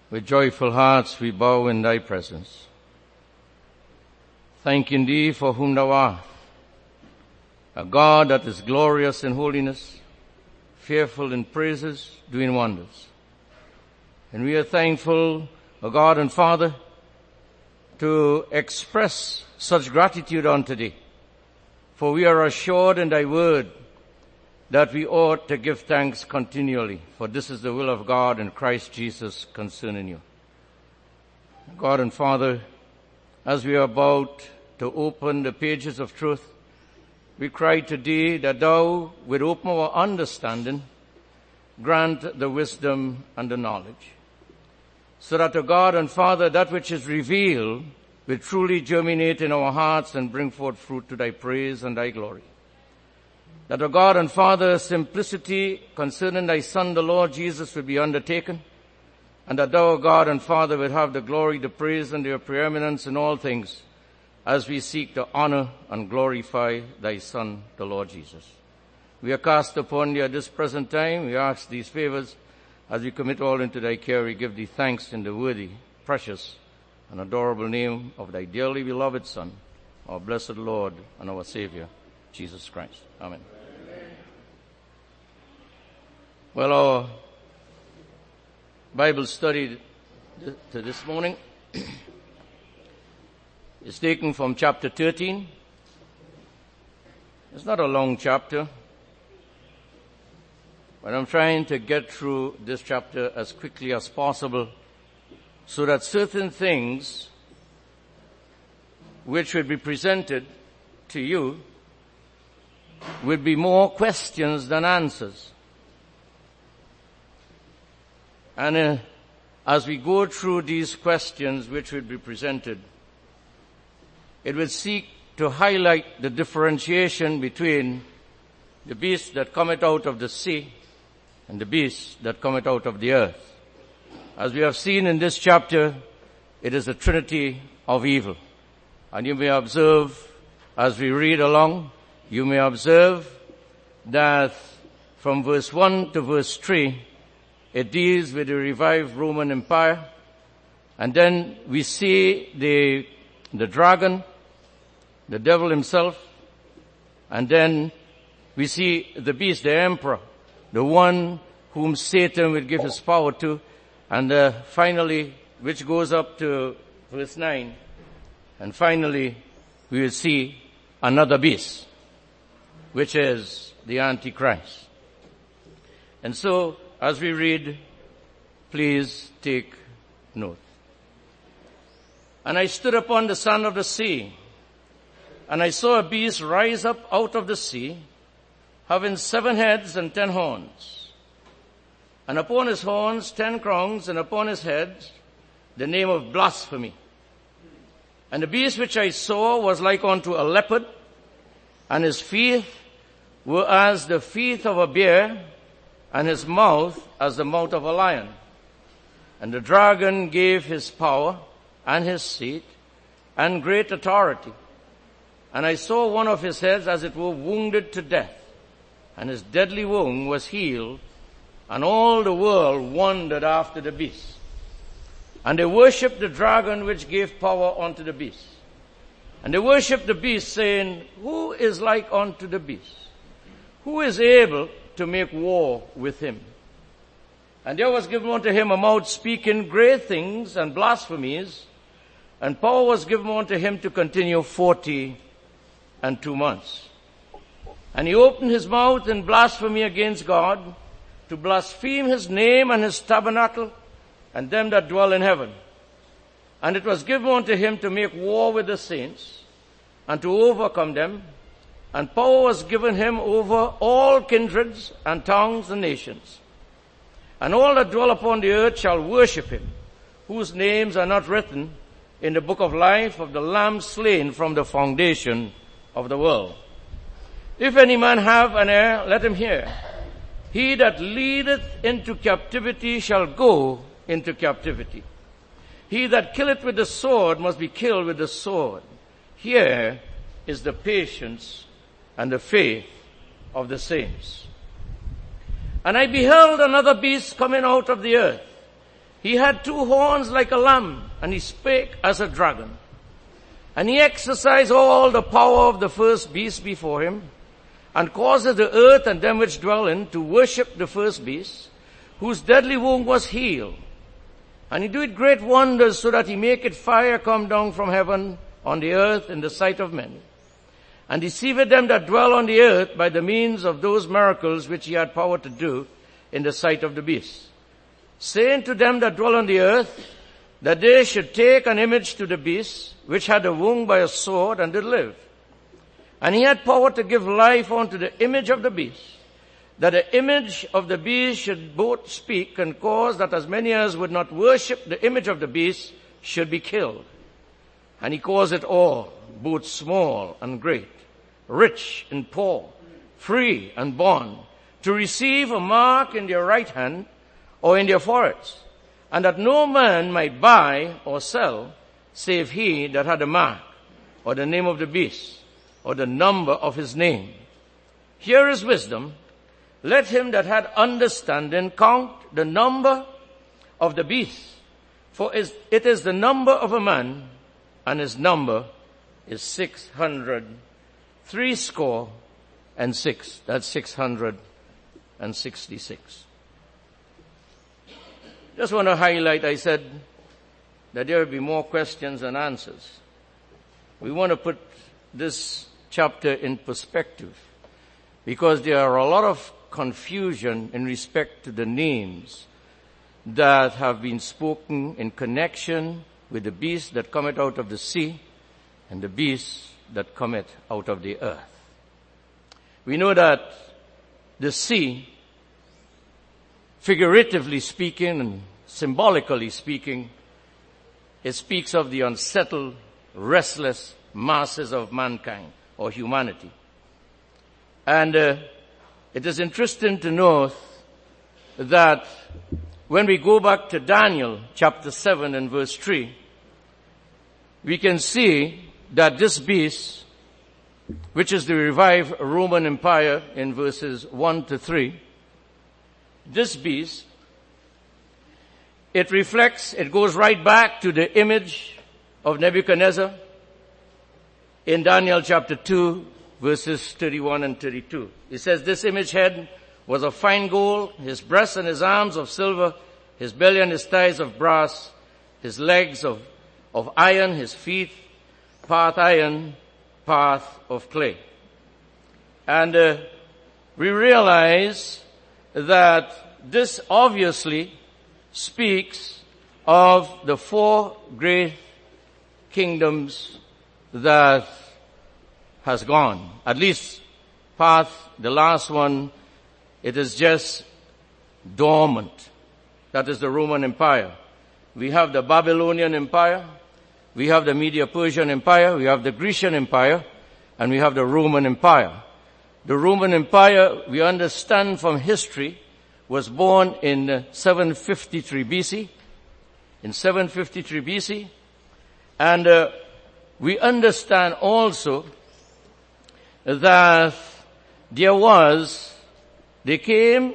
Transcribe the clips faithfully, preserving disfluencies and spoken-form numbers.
With joyful hearts we bow in thy presence, thanking thee for whom thou art, a God that is glorious in holiness, fearful in praises, doing wonders. And we are thankful, O God and Father, to express such gratitude unto thee, for we are assured in thy word that we ought to give thanks continually, for this is the will of God in Christ Jesus concerning you. God and Father, as we are about to open the pages of truth, we cry to thee that thou would open our understanding, grant the wisdom and the knowledge, so that, O God and Father, that which is revealed will truly germinate in our hearts and bring forth fruit to thy praise and thy glory. That, O God and Father, simplicity concerning thy Son, the Lord Jesus, will be undertaken, and that thou, O God and Father, will have the glory, the praise, and the preeminence in all things as we seek to honor and glorify thy Son, the Lord Jesus. We are cast upon thee at this present time. We ask these favors as we commit all into thy care. We give thee thanks in the worthy, precious, and adorable name of thy dearly beloved Son, our blessed Lord and our Savior, Jesus Christ. Amen. Well, our Bible study to this morning is taken from chapter thirteen. It's not a long chapter, but I'm trying to get through this chapter as quickly as possible so that certain things which would be presented to you would be more questions than answers. And uh, as we go through these questions which will be presented, it will seek to highlight the differentiation between the beast that cometh out of the sea and the beast that cometh out of the earth. As we have seen in this chapter, it is a trinity of evil. And you may observe, as we read along, you may observe that from verse one to verse three, it deals with the revived Roman Empire. And then we see the, the dragon, the devil himself. And then we see the beast, the emperor, the one whom Satan will give his power to. And uh, finally, which goes up to verse nine. And finally, we will see another beast, which is the Antichrist. And so, as we read, please take note. And I stood upon the sand of the sea, and I saw a beast rise up out of the sea, having seven heads and ten horns. And upon his horns ten crowns, and upon his heads the name of blasphemy. And the beast which I saw was like unto a leopard, and his feet were as the feet of a bear, and his mouth as the mouth of a lion. And the dragon gave his power and his seat and great authority. And I saw one of his heads as it were wounded to death, and his deadly wound was healed, and all the world wondered after the beast. And they worshipped the dragon which gave power unto the beast. And they worshipped the beast, saying, Who is like unto the beast? Who is able to make war with him? And there was given unto him a mouth speaking great things and blasphemies, and power was given unto him to continue forty and two months. And he opened his mouth in blasphemy against God, to blaspheme his name and his tabernacle, and them that dwell in heaven. And it was given unto him to make war with the saints, and to overcome them. And power was given him over all kindreds and tongues and nations. And all that dwell upon the earth shall worship him, whose names are not written in the book of life of the Lamb slain from the foundation of the world. If any man have an ear, let him hear. He that leadeth into captivity shall go into captivity. He that killeth with the sword must be killed with the sword. Here is the patience and the faith of the saints. And I beheld another beast coming out of the earth, He had two horns like a lamb, and he spake as a dragon. And he exercised all the power of the first beast before him, and caused the earth and them which dwell in to worship the first beast, whose deadly wound was healed. And he doeth great wonders, so that he maketh fire come down from heaven on the earth in the sight of men, and deceiveth them that dwell on the earth by the means of those miracles which he had power to do in the sight of the beast, saying to them that dwell on the earth, that they should take an image to the beast, which had a wound by a sword, and did live. And he had power to give life unto the image of the beast, that the image of the beast should both speak, and cause that as many as would not worship the image of the beast should be killed. And he caused it all, both small and great, rich and poor, free and bond, to receive a mark in their right hand or in their foreheads, and that no man might buy or sell, save he that had a mark, or the name of the beast, or the number of his name. Here is wisdom. Let him that had understanding count the number of the beast, for it is the number of a man, and his number is six hundred, three score and six. That's six hundred and sixty-six. Just want to highlight, I said that there will be more questions than answers. We want to put this chapter in perspective, because there are a lot of confusion in respect to the names that have been spoken in connection with the beast that cometh out of the sea and the beast that cometh out of the earth. We know that the sea, figuratively speaking and symbolically speaking, it speaks of the unsettled, restless masses of mankind or humanity. And uh, it is interesting to note that when we go back to Daniel chapter seven and verse three, we can see that this beast, which is the revived Roman Empire in verses one to three, this beast, it reflects, it goes right back to the image of Nebuchadnezzar in Daniel chapter two, verses thirty-one and thirty-two. It says, this image head was of fine gold, his breasts and his arms of silver, his belly and his thighs of brass, his legs of, of iron, his feet part iron, part of clay. And uh, we realize that this obviously speaks of the four great kingdoms that has gone. At least part, the last one, it is just dormant. That is the Roman Empire. We have the Babylonian Empire, we have the Medo-Persian Empire, we have the Grecian Empire, and we have the Roman Empire. The Roman Empire, we understand from history, was born in seven fifty-three B C, in seven fifty-three B C, and uh, we understand also that there was, they came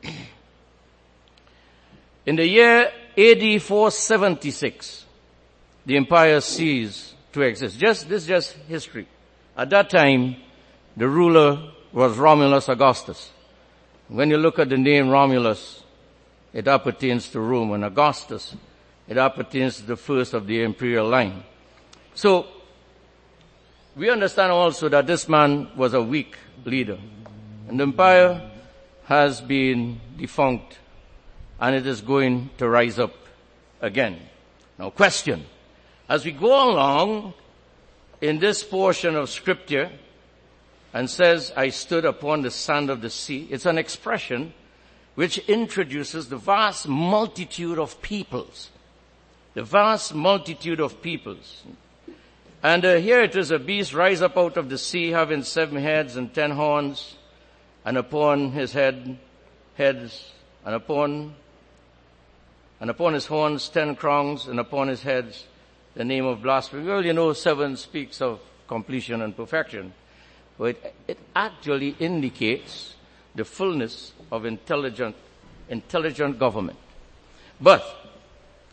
in the year A D four seventy-six, the empire ceased to exist. Just, this is just history. At that time, the ruler was Romulus Augustus. When you look at the name Romulus, it appertains to Rome, and Augustus, it appertains to the first of the imperial line. So, we understand also that this man was a weak leader, and the empire has been defunct, and it is going to rise up again. Now, question. As we go along in this portion of scripture and says, I stood upon the sand of the sea, it's an expression which introduces the vast multitude of peoples. The vast multitude of peoples. And uh, here it is, a beast rise up out of the sea, having seven heads and ten horns, and upon his head, heads, and upon, and upon his horns ten crowns, and upon his heads the name of blasphemy. Well, you know, seven speaks of completion and perfection, but it, it actually indicates the fullness of intelligent, intelligent government. But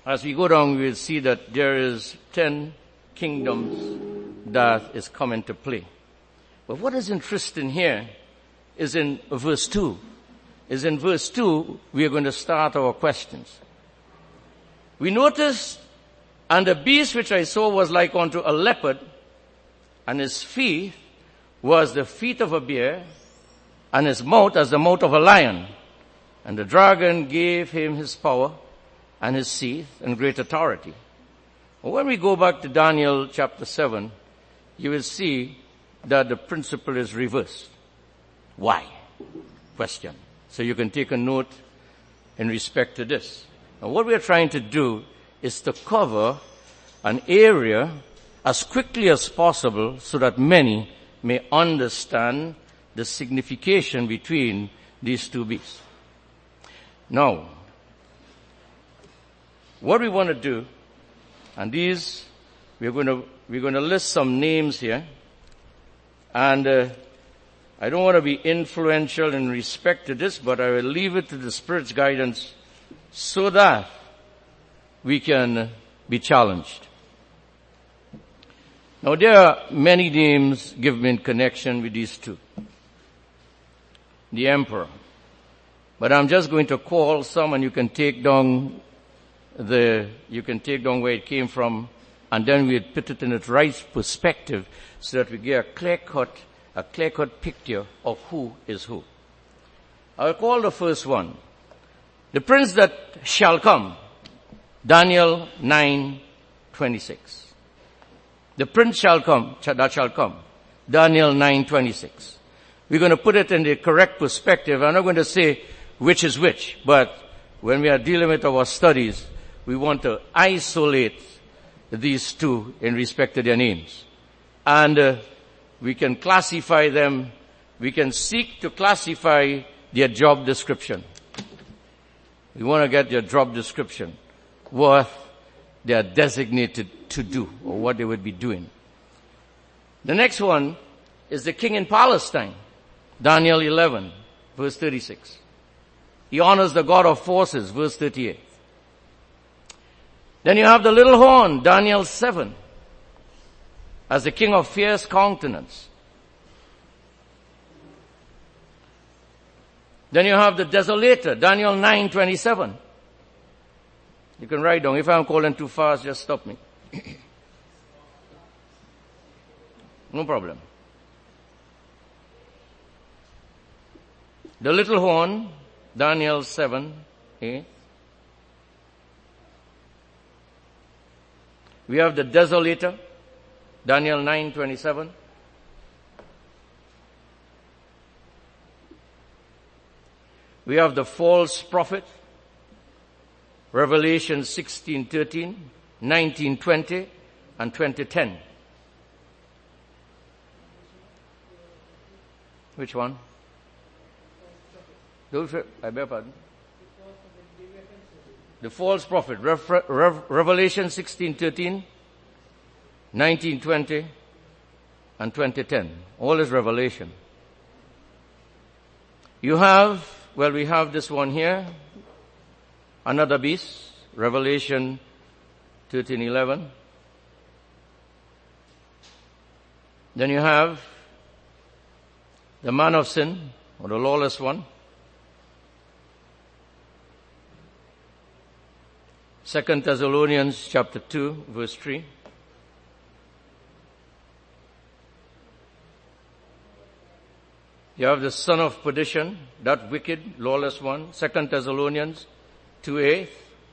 as we go down, we will see that there is ten kingdoms that is come into play. But what is interesting here is in verse two. Is in verse two, we are going to start our questions. We noticed, and the beast which I saw was like unto a leopard, and his feet was the feet of a bear, and his mouth as the mouth of a lion. And the dragon gave him his power and his seat and great authority. When we go back to Daniel chapter seven, you will see that the principle is reversed. Why? Question. So you can take a note in respect to this. And what we are trying to do is to cover an area as quickly as possible so that many may understand the signification between these two beasts. Now, what we want to do, and these, we're going to, we're going to list some names here, and uh, I don't want to be influential in respect to this, but I will leave it to the Spirit's guidance so that we can be challenged. Now, there are many names given in connection with these two. The emperor. But I'm just going to call some, and you can take down the, you can take down where it came from, and then we'll put it in its right perspective so that we get a clear-cut, a clear-cut picture of who is who. I'll call the first one. The prince that shall come. Daniel nine twenty-six. The prince shall come, that shall come. Daniel nine twenty-six. We're going to put it in the correct perspective. I'm not going to say which is which, but when we are dealing with our studies, we want to isolate these two in respect to their names. And uh, we can classify them, we can seek to classify their job description. We want to get their job description, what they are designated to do, or what they would be doing. The next one is the king in Palestine. Daniel eleven, verse thirty-six. He honors the God of forces, verse thirty-eight. Then you have the little horn, Daniel seven, as the king of fierce countenance. Then you have the desolator, Daniel nine twenty-seven. You can write down. If I'm calling too fast, just stop me. No problem. The little horn, Daniel seven, eight. We have the desolator, Daniel nine twenty-seven. We have the false prophet, Revelation sixteen thirteen, nineteen twenty, and twenty ten. Which one? I beg your pardon. The false prophet, Rev- Rev- Revelation sixteen thirteen, nineteen twenty, and twenty ten. All is Revelation. You have, well, we have this one here, another beast, Revelation thirteen eleven. Then you have the man of sin, or the lawless one. Second Thessalonians chapter two, verse three. You have the son of perdition, that wicked, lawless one. Second Thessalonians two eight.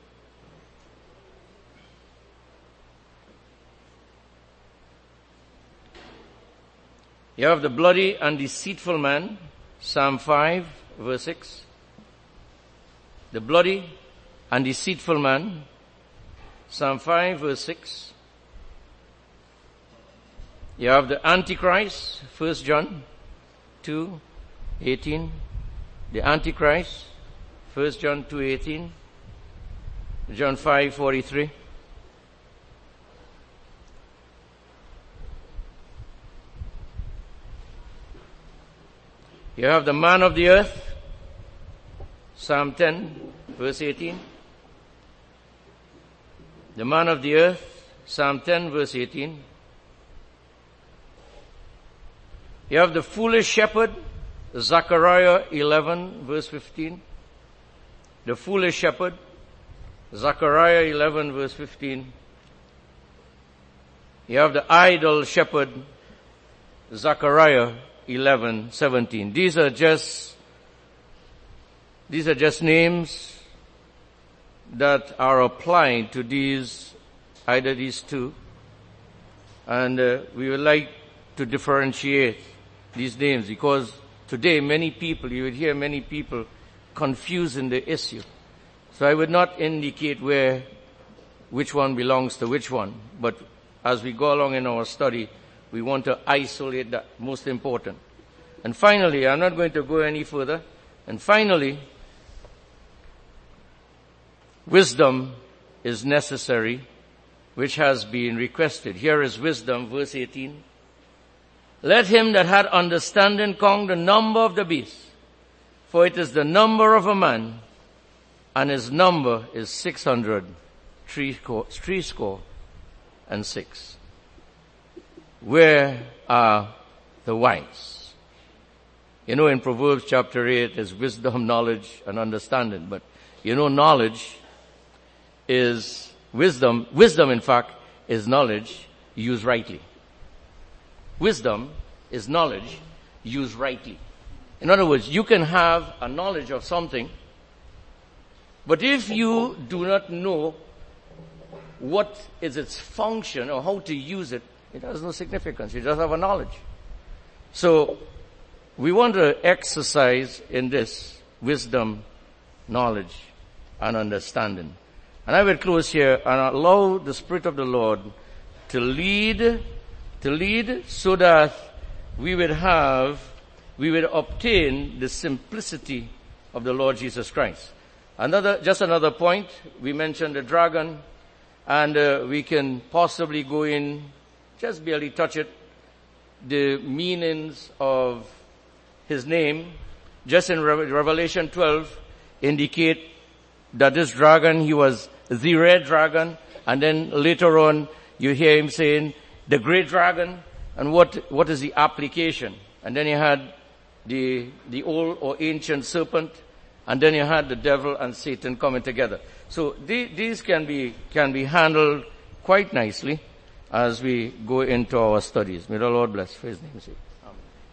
You have the bloody and deceitful man, Psalm five, verse six. The bloody and deceitful man, Psalm five, verse six. You have the Antichrist, First John two, eighteen. The Antichrist, First John two, eighteen. John five, forty-three. You have the man of the earth, Psalm ten, verse eighteen. the man of the earth, Psalm ten verse eighteen. You have the foolish shepherd, Zechariah eleven verse fifteen. The foolish shepherd, Zechariah eleven verse fifteen. You have the idle shepherd, Zechariah eleven seventeen. These are just, these are just names that are applied to these, either these two. And uh, we would like to differentiate these names because today many people, you would hear many people confusing the issue. So I would not indicate where, which one belongs to which one, but as we go along in our study, we want to isolate that most important. And finally, I'm not going to go any further, and finally, wisdom is necessary, which has been requested. Here is wisdom, verse eighteen. Let him that had understanding count the number of the beast, for it is the number of a man, and his number is six hundred, three score, three score and six. Where are the wise? You know, in Proverbs chapter eight is wisdom, knowledge, and understanding. But you know, knowledge is wisdom. Wisdom, in fact, is knowledge used rightly. Wisdom is knowledge used rightly. In other words, you can have a knowledge of something, but if you do not know what is its function or how to use it, it has no significance. You just have a knowledge. So, we want to exercise in this wisdom, knowledge, and understanding. And I will close here and allow the Spirit of the Lord to lead, to lead so that we would have, we would obtain the simplicity of the Lord Jesus Christ. Another, just another point, we mentioned the dragon, and uh, we can possibly go in, just barely touch it, the meanings of his name. Just in Re- Revelation twelve, indicate that this dragon, he was the red dragon, and then later on, you hear him saying, the great dragon, and what, what is the application? And then you had the, the old or ancient serpent, and then you had the devil and Satan coming together. So the, these can be, can be handled quite nicely as we go into our studies. May the Lord bless for his name's sake. Amen.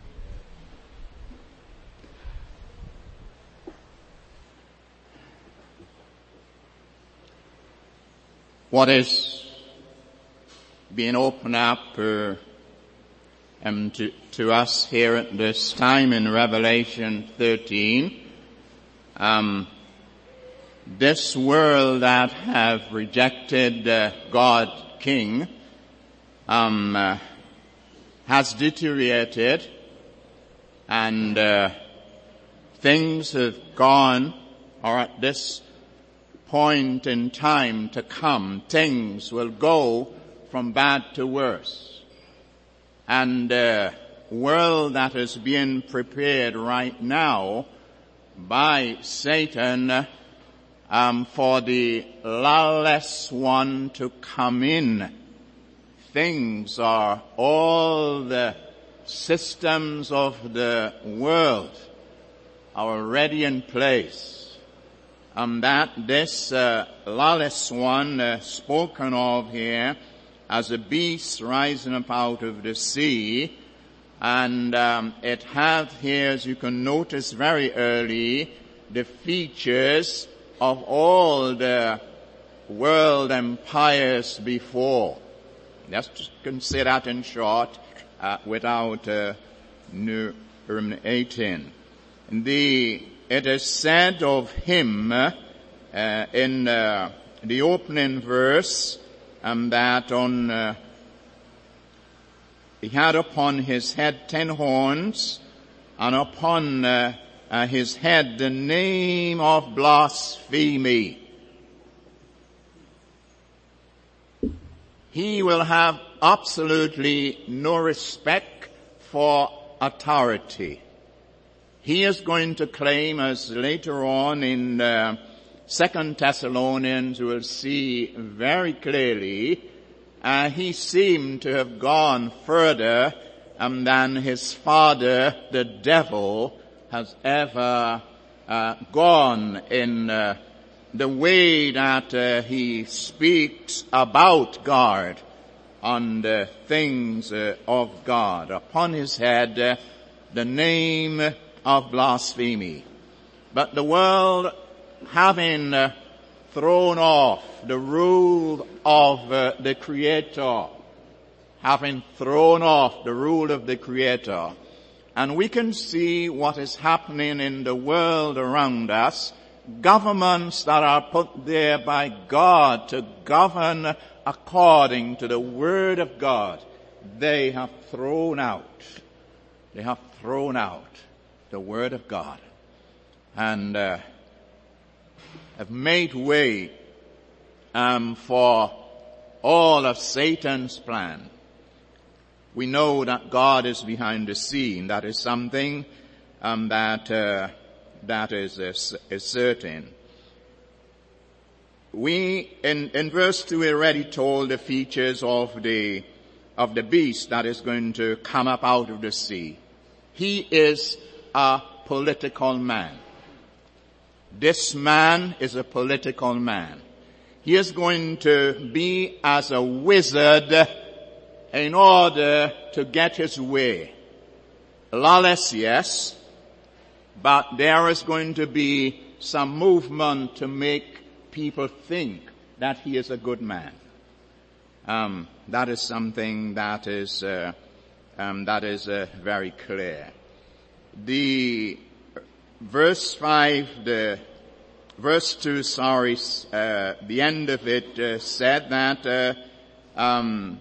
What is being opened up uh, um, to, to us here at this time in Revelation thirteen, um, this world that have rejected uh, God King um, uh, has deteriorated, and uh, things have gone, or at this point in time to come, things will go from bad to worse. And the uh, world that is being prepared right now by Satan um, for the lawless one to come in. Things are, all the systems of the world are already in place. And that this uh, lawless one uh, spoken of here as a beast rising up out of the sea, and um, it hath here, as you can notice very early, the features of all the world empires before. Let's consider that in short, uh, without uh, ruminating. The It is said of him uh, in uh, the opening verse um, that on uh, he had upon his head ten horns, and upon uh, uh, his head the name of blasphemy. He will have absolutely no respect for authority. He is going to claim, as later on in uh, Second Thessalonians, we'll see very clearly, uh, he seemed to have gone further um, than his father, the devil, has ever uh, gone in uh, the way that uh, he speaks about God on the things uh, of God. Upon his head, uh, the name of blasphemy. But the world, having uh, thrown off the rule of uh, the Creator, having thrown off the rule of the Creator, and we can see what is happening in the world around us, governments that are put there by God to govern according to the Word of God, they have thrown out, they have thrown out the Word of God, and uh, have made way um, for all of Satan's plan. We know that God is behind the scene. That is something um, that uh, that is, is, is certain. We in, in verse two we already told the features of the of the beast that is going to come up out of the sea. He is a political man. This man is a political man. He is going to be as a wizard in order to get his way. Lawless, yes, but there is going to be some movement to make people think that he is a good man. Um, that is something that is uh, um, that is uh, very clear. The verse five, the verse two, sorry, uh, the end of it uh, said that uh, um,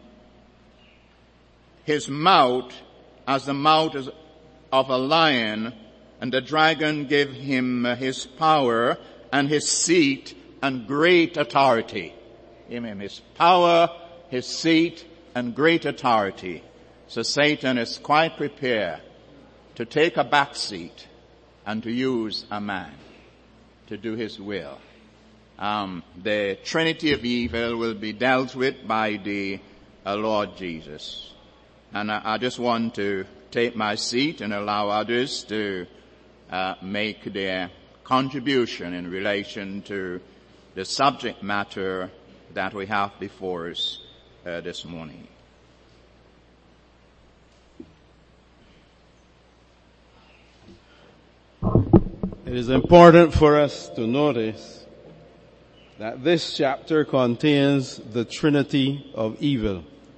his mouth as the mouth of a lion, and the dragon gave him uh, his power and his seat and great authority. Amen. His power, his seat, and great authority. So Satan is quite prepared to take a back seat and to use a man to do his will. Um, the trinity of evil will be dealt with by the uh, Lord Jesus. And I, I just want to take my seat and allow others to uh, make their contribution in relation to the subject matter that we have before us uh, this morning. It is important for us to notice that this chapter contains the trinity of evil.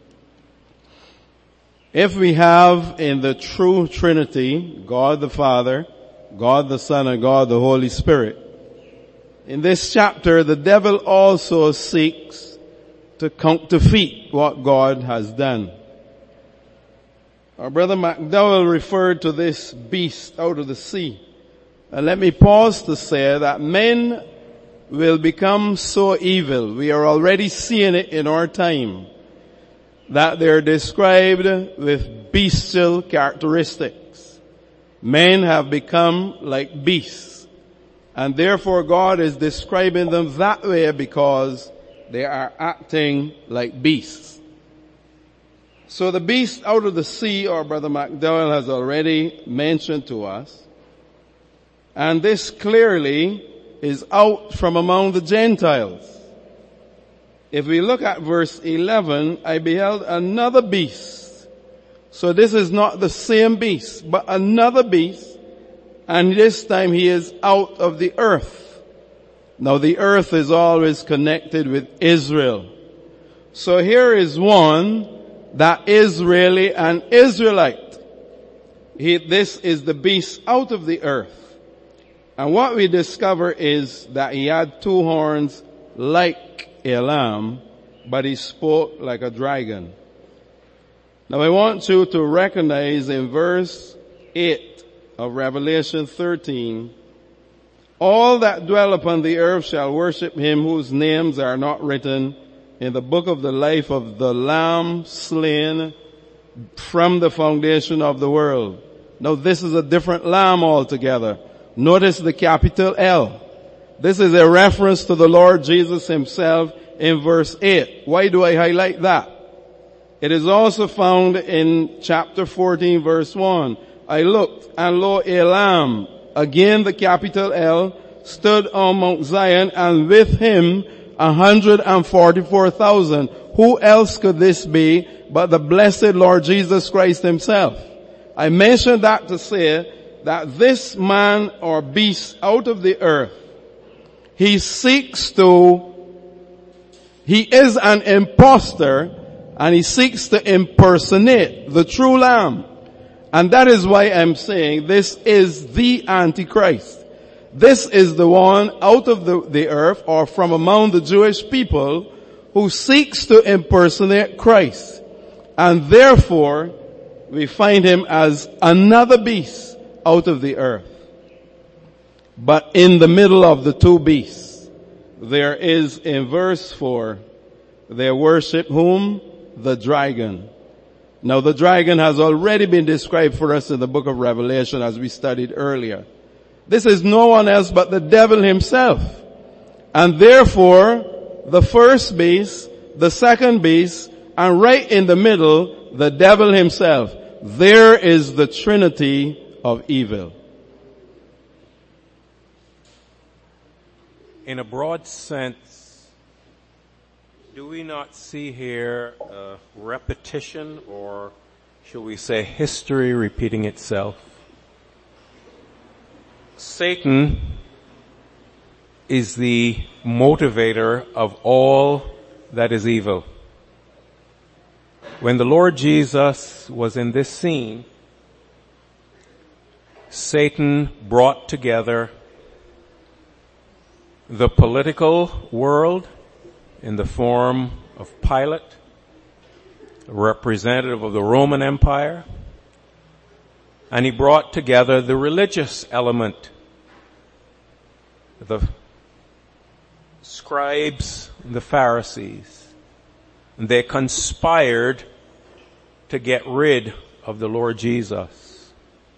If we have in the true Trinity, God the Father, God the Son, and God the Holy Spirit, in this chapter the devil also seeks to counterfeit what God has done. Our brother McDowell referred to this beast out of the sea. And let me pause to say that men will become so evil, we are already seeing it in our time, that they're described with bestial characteristics. Men have become like beasts, and therefore God is describing them that way because they are acting like beasts. So the beast out of the sea, our brother McDowell has already mentioned to us, and this clearly is out from among the Gentiles. If we look at verse eleven, I beheld another beast. So this is not the same beast, but another beast, and this time he is out of the earth. Now the earth is always connected with Israel. So here is one that is really an Israelite. He, this is the beast out of the earth. And what we discover is that he had two horns like a lamb, but he spoke like a dragon. Now I want you to recognize in verse eight of Revelation thirteen, all that dwell upon the earth shall worship him whose names are not written in the book of the life of the Lamb slain from the foundation of the world. Now this is a different lamb altogether. Notice the capital L. This is a reference to the Lord Jesus himself in verse eight. Why do I highlight that? It is also found in chapter fourteen verse one. I looked, and lo, a lamb, again the capital L, stood on Mount Zion, and with him a hundred and forty-four thousand. Who else could this be but the blessed Lord Jesus Christ himself? I mentioned that to say that this man or beast out of the earth, he seeks to, he is an impostor, and he seeks to impersonate the true Lamb. And that is why I'm saying this is the Antichrist. This is the one out of the, the earth, or from among the Jewish people, who seeks to impersonate Christ. And therefore, we find him as another beast out of the earth. But in the middle of the two beasts, there is in verse four, they worship whom? The dragon. Now the dragon has already been described for us in the book of Revelation as we studied earlier. This is no one else but the devil himself. And therefore, the first beast, the second beast, and right in the middle, the devil himself. There is the trinity of evil. In a broad sense, do we not see here a repetition, or shall we say history repeating itself? Satan is the motivator of all that is evil. When the Lord Jesus was in this scene, Satan brought together the political world in the form of Pilate, a representative of the Roman Empire, and he brought together the religious element, the scribes and the Pharisees. And they conspired to get rid of the Lord Jesus.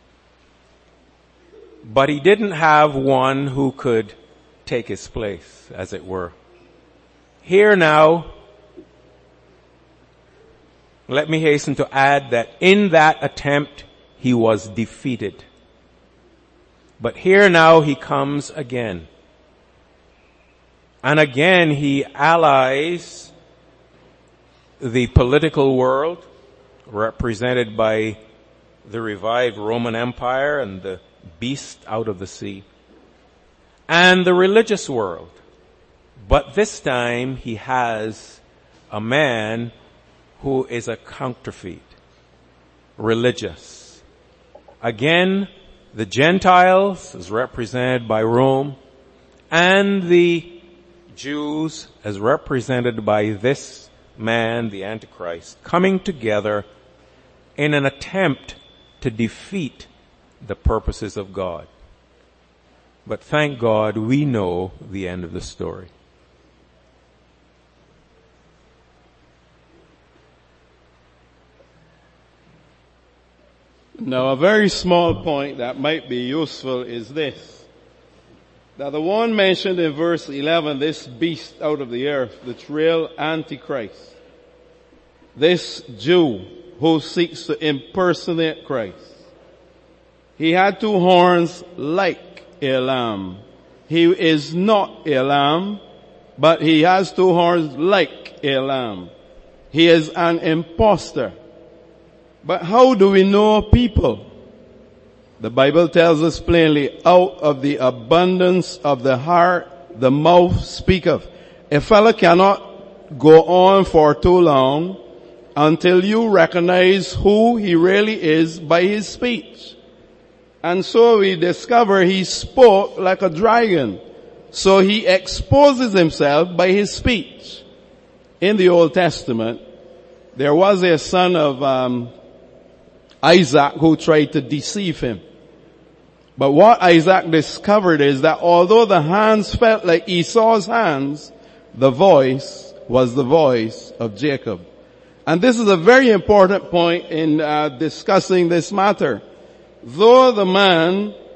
But he didn't have one who could take his place, as it were. Here now, let me hasten to add that in that attempt, he was defeated. But here now he comes again. And again he allies the political world, represented by the revived Roman Empire and the beast out of the sea, and the religious world. But this time he has a man who is a counterfeit, religious. Again, the Gentiles as represented by Rome, and the Jews as represented by this man, the Antichrist, coming together in an attempt to defeat the purposes of God. But thank God we know the end of the story. Now, a very small point that might be useful is this. That the one mentioned in verse eleven, this beast out of the earth, the real Antichrist, this Jew who seeks to impersonate Christ, he had two horns like a lamb. He is not a lamb, but he has two horns like a lamb. He is an impostor. But how do we know people? The Bible tells us plainly, out of the abundance of the heart, the mouth speaketh. A fellow cannot go on for too long until you recognize who he really is by his speech. And so we discover he spoke like a dragon. So he exposes himself by his speech. In the Old Testament, there was a son of um, Isaac who tried to deceive him. But what Isaac discovered is that although the hands felt like Esau's hands, the voice was the voice of Jacob. And this is a very important point in uh, discussing this matter. Though the man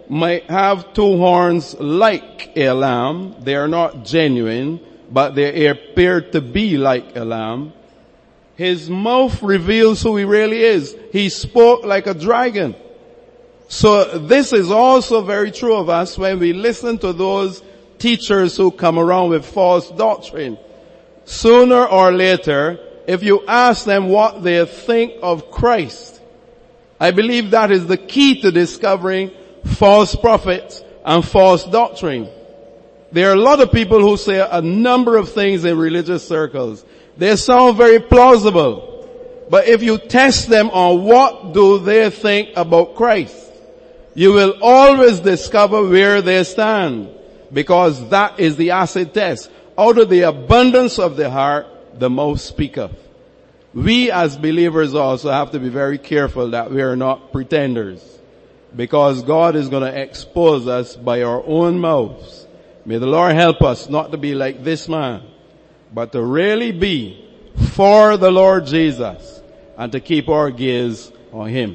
might have two horns like a lamb. They are not genuine, but they appear to be like a lamb. His mouth reveals who he really is. He spoke like a dragon. So this is also very true of us when we listen to those teachers who come around with false doctrine. Sooner or later, if you ask them what they think of Christ, I believe that is the key to discovering false prophets and false doctrine. There are a lot of people who say a number of things in religious circles. They sound very plausible. But if you test them on what do they think about Christ, you will always discover where they stand. Because that is the acid test. Out of the abundance of the heart, the mouth speaketh. We as believers also have to be very careful that we are not pretenders. Because God is going to expose us by our own mouths. May the Lord help us not to be like this man, but to really be for the Lord Jesus and to keep our gaze on Him.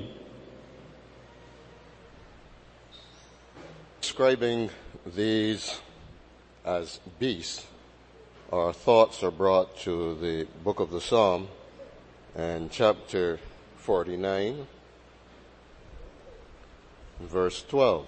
Describing these as beasts, our thoughts are brought to the book of the Psalm and chapter forty-nine, verse twelve.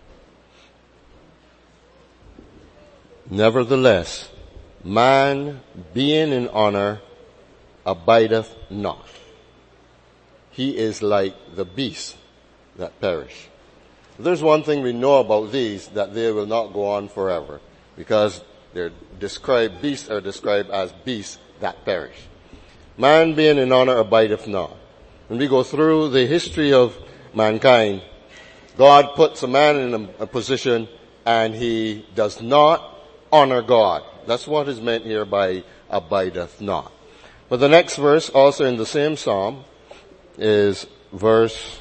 Nevertheless, man being in honor abideth not. He is like the beasts that perish. There's one thing we know about these, that they will not go on forever, because they're described, beasts are described as beasts that perish. Man being in honor abideth not. When we go through the history of mankind, God puts a man in a, a position and he does not honor God. That's what is meant here by abideth not. But the next verse, also in the same psalm, is verse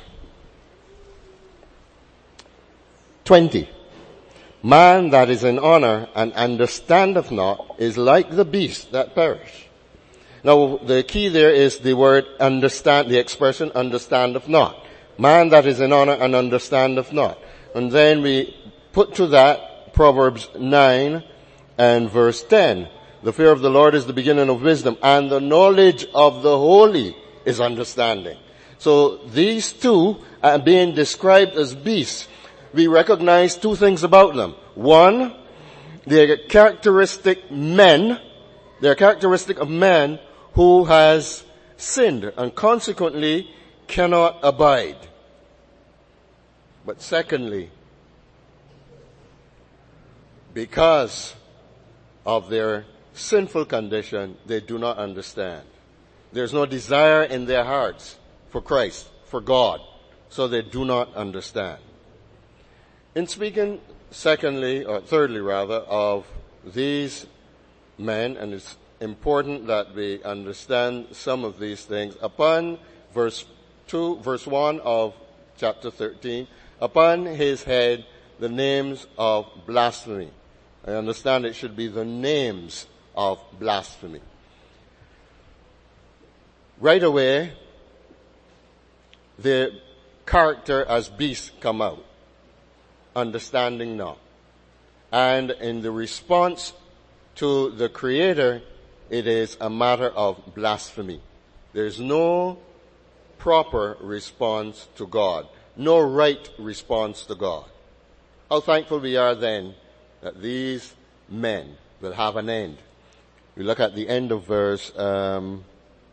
twenty. Man that is in honor and understandeth not is like the beasts that perish. Now, the key there is the word understand, the expression understandeth not. Man that is in honor and understandeth not. And then we put to that Proverbs nine and verse ten. The fear of the Lord is the beginning of wisdom, and the knowledge of the holy is understanding. So these two are being described as beasts. We recognize two things about them. One, they're characteristic men. They're characteristic of men who has sinned and consequently cannot abide. But secondly, because of their sinful condition, they do not understand. There's no desire in their hearts for Christ, for God, so they do not understand. In speaking secondly, or thirdly rather, of these men, and it's important that we understand some of these things, upon verse two, verse one of chapter thirteen, upon his head the names of blasphemy. I understand it should be the names of blasphemy. Right away, the character as beasts come out. Understanding not. And in the response to the Creator, it is a matter of blasphemy. There's no proper response to God. No right response to God. How thankful we are then that these men will have an end. We look at the end of verse, um,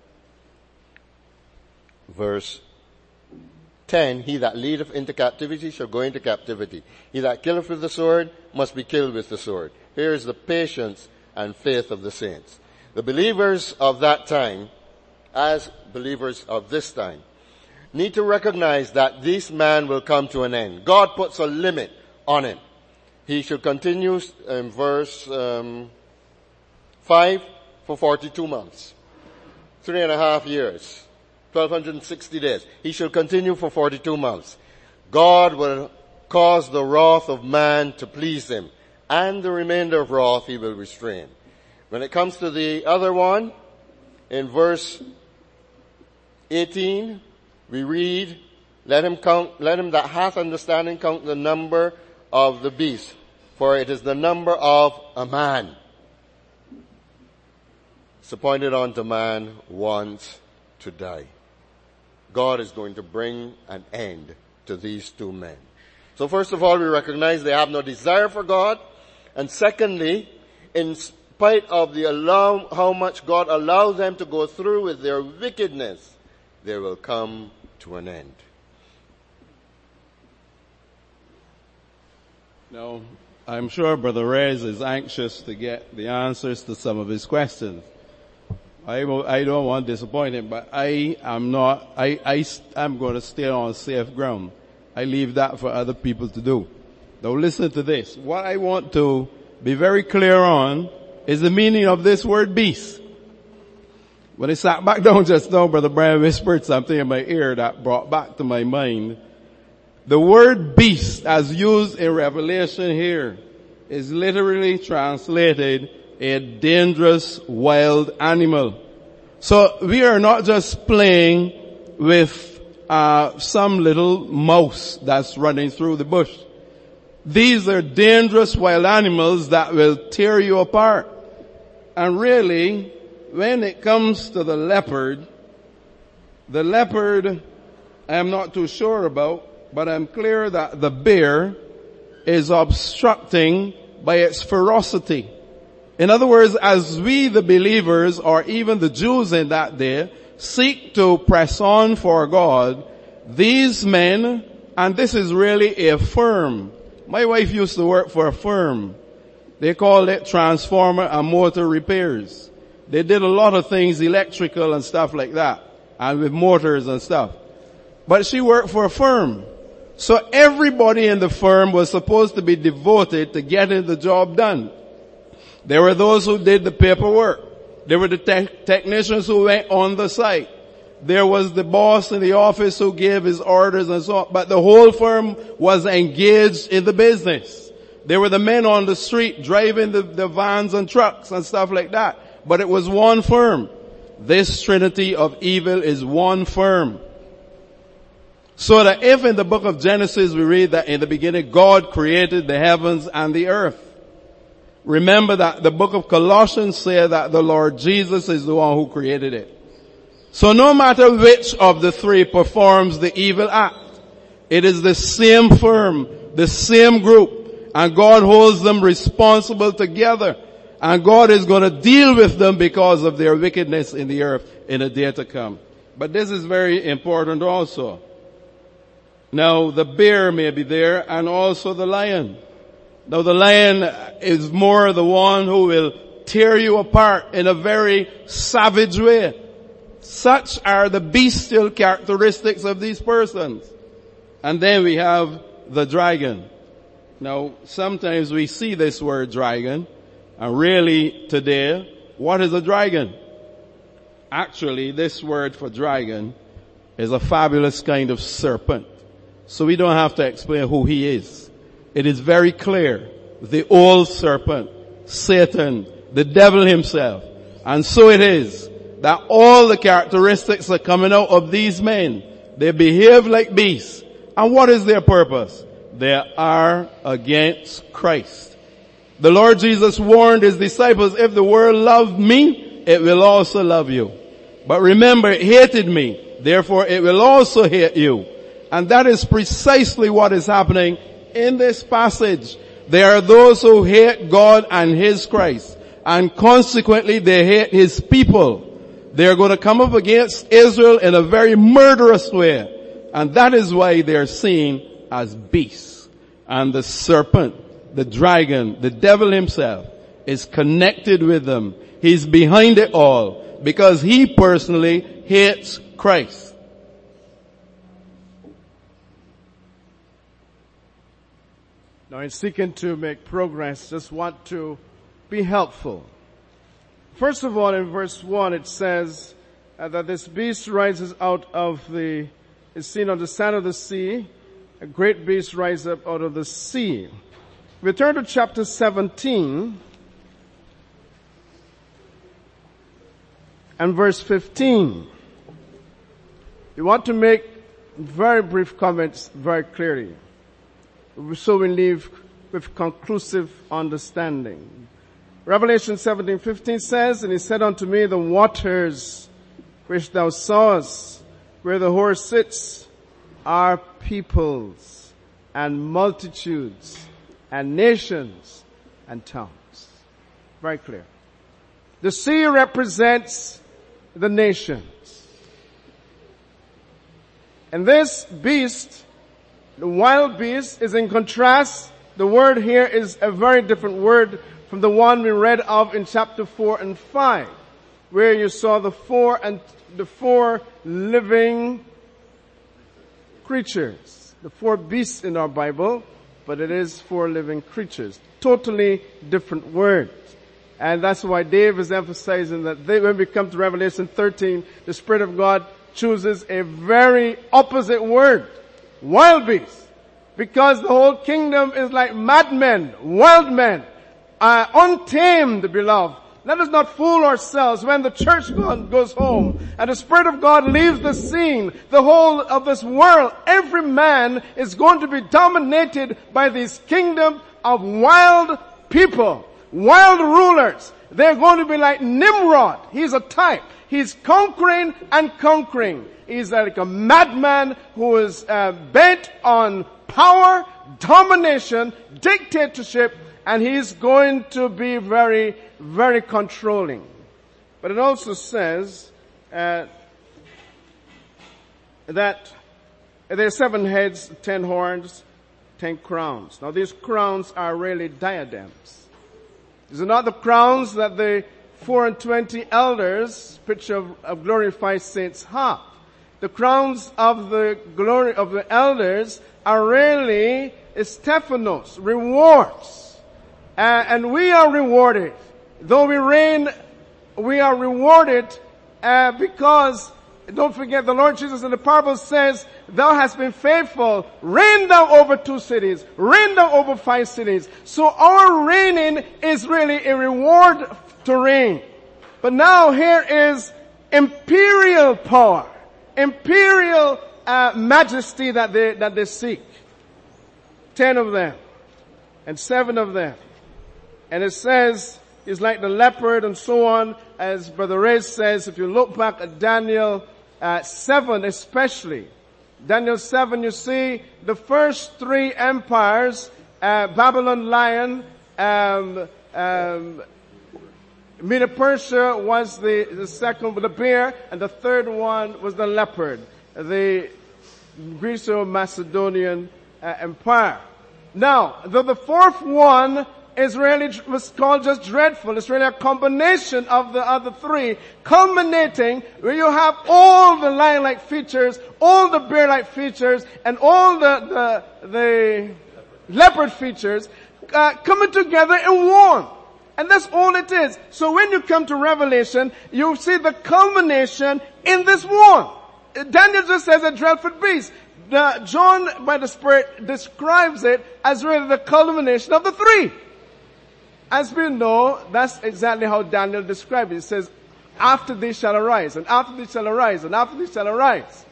verse ten. He that leadeth into captivity shall go into captivity. He that killeth with the sword must be killed with the sword. Here is the patience and faith of the saints. The believers of that time, as believers of this time, need to recognize that this man will come to an end. God puts a limit on him. He should continue in verse um, five for forty-two months, three and a half years, twelve sixty days. He shall continue for forty-two months. God will cause the wrath of man to please him, and the remainder of wrath he will restrain. When it comes to the other one, in verse eighteen, we read Let him count, let him that hath understanding count the number of the beast, for it is the number of a man. It's appointed unto man once to die. God is going to bring an end to these two men. So first of all, we recognize they have no desire for God. And secondly, in spite of the allow, how much God allows them to go through with their wickedness, they will come to an end. Now, I'm sure Brother Reyes is anxious to get the answers to some of his questions. I, will, I don't want to disappoint him, but I am not, I, I, I'm going to stay on safe ground. I leave that for other people to do. Now listen to this. What I want to be very clear on is the meaning of this word beast. When I sat back down just now, Brother Brian whispered something in my ear that brought back to my mind. The word beast, as used in Revelation here, is literally translated a dangerous wild animal. So we are not just playing with uh some little mouse that's running through the bush. These are dangerous wild animals that will tear you apart. And really, when it comes to the leopard, the leopard I'm not too sure about, but I'm clear that the bear is obstructing by its ferocity. In other words, as we the believers, or even the Jews in that day, seek to press on for God, these men, and this is really a firm. My wife used to work for a firm. They called it Transformer and Motor Repairs. They did a lot of things, electrical and stuff like that, and with motors and stuff. But she worked for a firm. So everybody in the firm was supposed to be devoted to getting the job done. There were those who did the paperwork. There were the te- technicians who went on the site. There was the boss in the office who gave his orders and so on. But the whole firm was engaged in the business. There were the men on the street driving the, the vans and trucks and stuff like that. But it was one firm. This trinity of evil is one firm. So that if in the book of Genesis we read that in the beginning God created the heavens and the earth, remember that the book of Colossians says that the Lord Jesus is the one who created it. So no matter which of the three performs the evil act, it is the same firm, the same group, and God holds them responsible together. And God is going to deal with them because of their wickedness in the earth in a day to come. But this is very important also. Now the bear may be there and also the lion. Now the lion is more the one who will tear you apart in a very savage way. Such are the bestial characteristics of these persons. And then we have the dragon. Now sometimes we see this word dragon, and really today, what is a dragon? Actually, this word for dragon is a fabulous kind of serpent. So we don't have to explain who he is. It is very clear. The old serpent, Satan, the devil himself. And so it is that all the characteristics are coming out of these men. They behave like beasts. And what is their purpose? They are against Christ. The Lord Jesus warned his disciples, if the world loved me, it will also love you. But remember, it hated me. Therefore, it will also hate you. And that is precisely what is happening in this passage. There are those who hate God and his Christ. And consequently, they hate his people. They are going to come up against Israel in a very murderous way. And that is why they are seen as beasts. And the serpent, the dragon, the devil himself is connected with them. He's behind it all because he personally hates Christ. Now, in seeking to make progress, just want to be helpful. First of all, in verse one, it says uh, that this beast rises out of the, is seen on the sand of the sea. A great beast rises up out of the sea. We turn to chapter seventeen and verse fifteen. We want to make very brief comments very clearly, so we leave with conclusive understanding. Revelation seventeen fifteen says, "And he said unto me, the waters which thou sawest, where the horse sits, are peoples and multitudes and nations and tongues." Very clear. The sea represents the nations. And this beast, the wild beast, is in contrast. The word here is a very different word from the one we read of in chapter four and five, where you saw the four and the four living creatures. The four beasts in our Bible, but it is four living creatures. Totally different words. And that's why Dave is emphasizing that they, when we come to Revelation thirteen, the Spirit of God chooses a very opposite word. Wild beasts. Because the whole kingdom is like madmen, wild men, uh, untamed, beloved. Let us not fool ourselves. When the church goes home and the Spirit of God leaves the scene, the whole of this world, every man is going to be dominated by this kingdom of wild people, wild rulers. They're going to be like Nimrod. He's a type. He's conquering and conquering. He's like a madman who is uh, bent on power, domination, dictatorship, and he's going to be very, very controlling. But it also says uh, that there are seven heads, ten horns, ten crowns. Now these crowns are really diadems. These are not the crowns that the four and twenty elders, picture of, of glorified saints, have. The crowns of the glory of the elders are really Stephanos, rewards. Uh, and we are rewarded. Though we reign, we are rewarded uh, because, don't forget, the Lord Jesus in the parable says, "Thou hast been faithful, reign thou over two cities, reign thou over five cities." So our reigning is really a reward to reign. But now here is imperial power, imperial uh, majesty that they that they seek. Ten of them, and seven of them, and it says he's like the leopard and so on. As Brother Ray says, if you look back at Daniel uh, seven, especially Daniel seven, you see the first three empires: uh, Babylon, lion. Um, um, Medo-Persia was the, the second, the bear, and the third one was the leopard, the Greco-Macedonian uh, empire. Now, the, the fourth one is really, was called just dreadful. It's really a combination of the other three, culminating where you have all the lion-like features, all the bear-like features, and all the, the, the leopard features uh, coming together in one. And that's all it is. So when you come to Revelation, you see the culmination in this one. Daniel just says a dreadful beast. The, John, by the Spirit, describes it as really the culmination of the three. As we know, that's exactly how Daniel describes it. He says, "After these shall arise, and after these shall arise, and after these shall arise."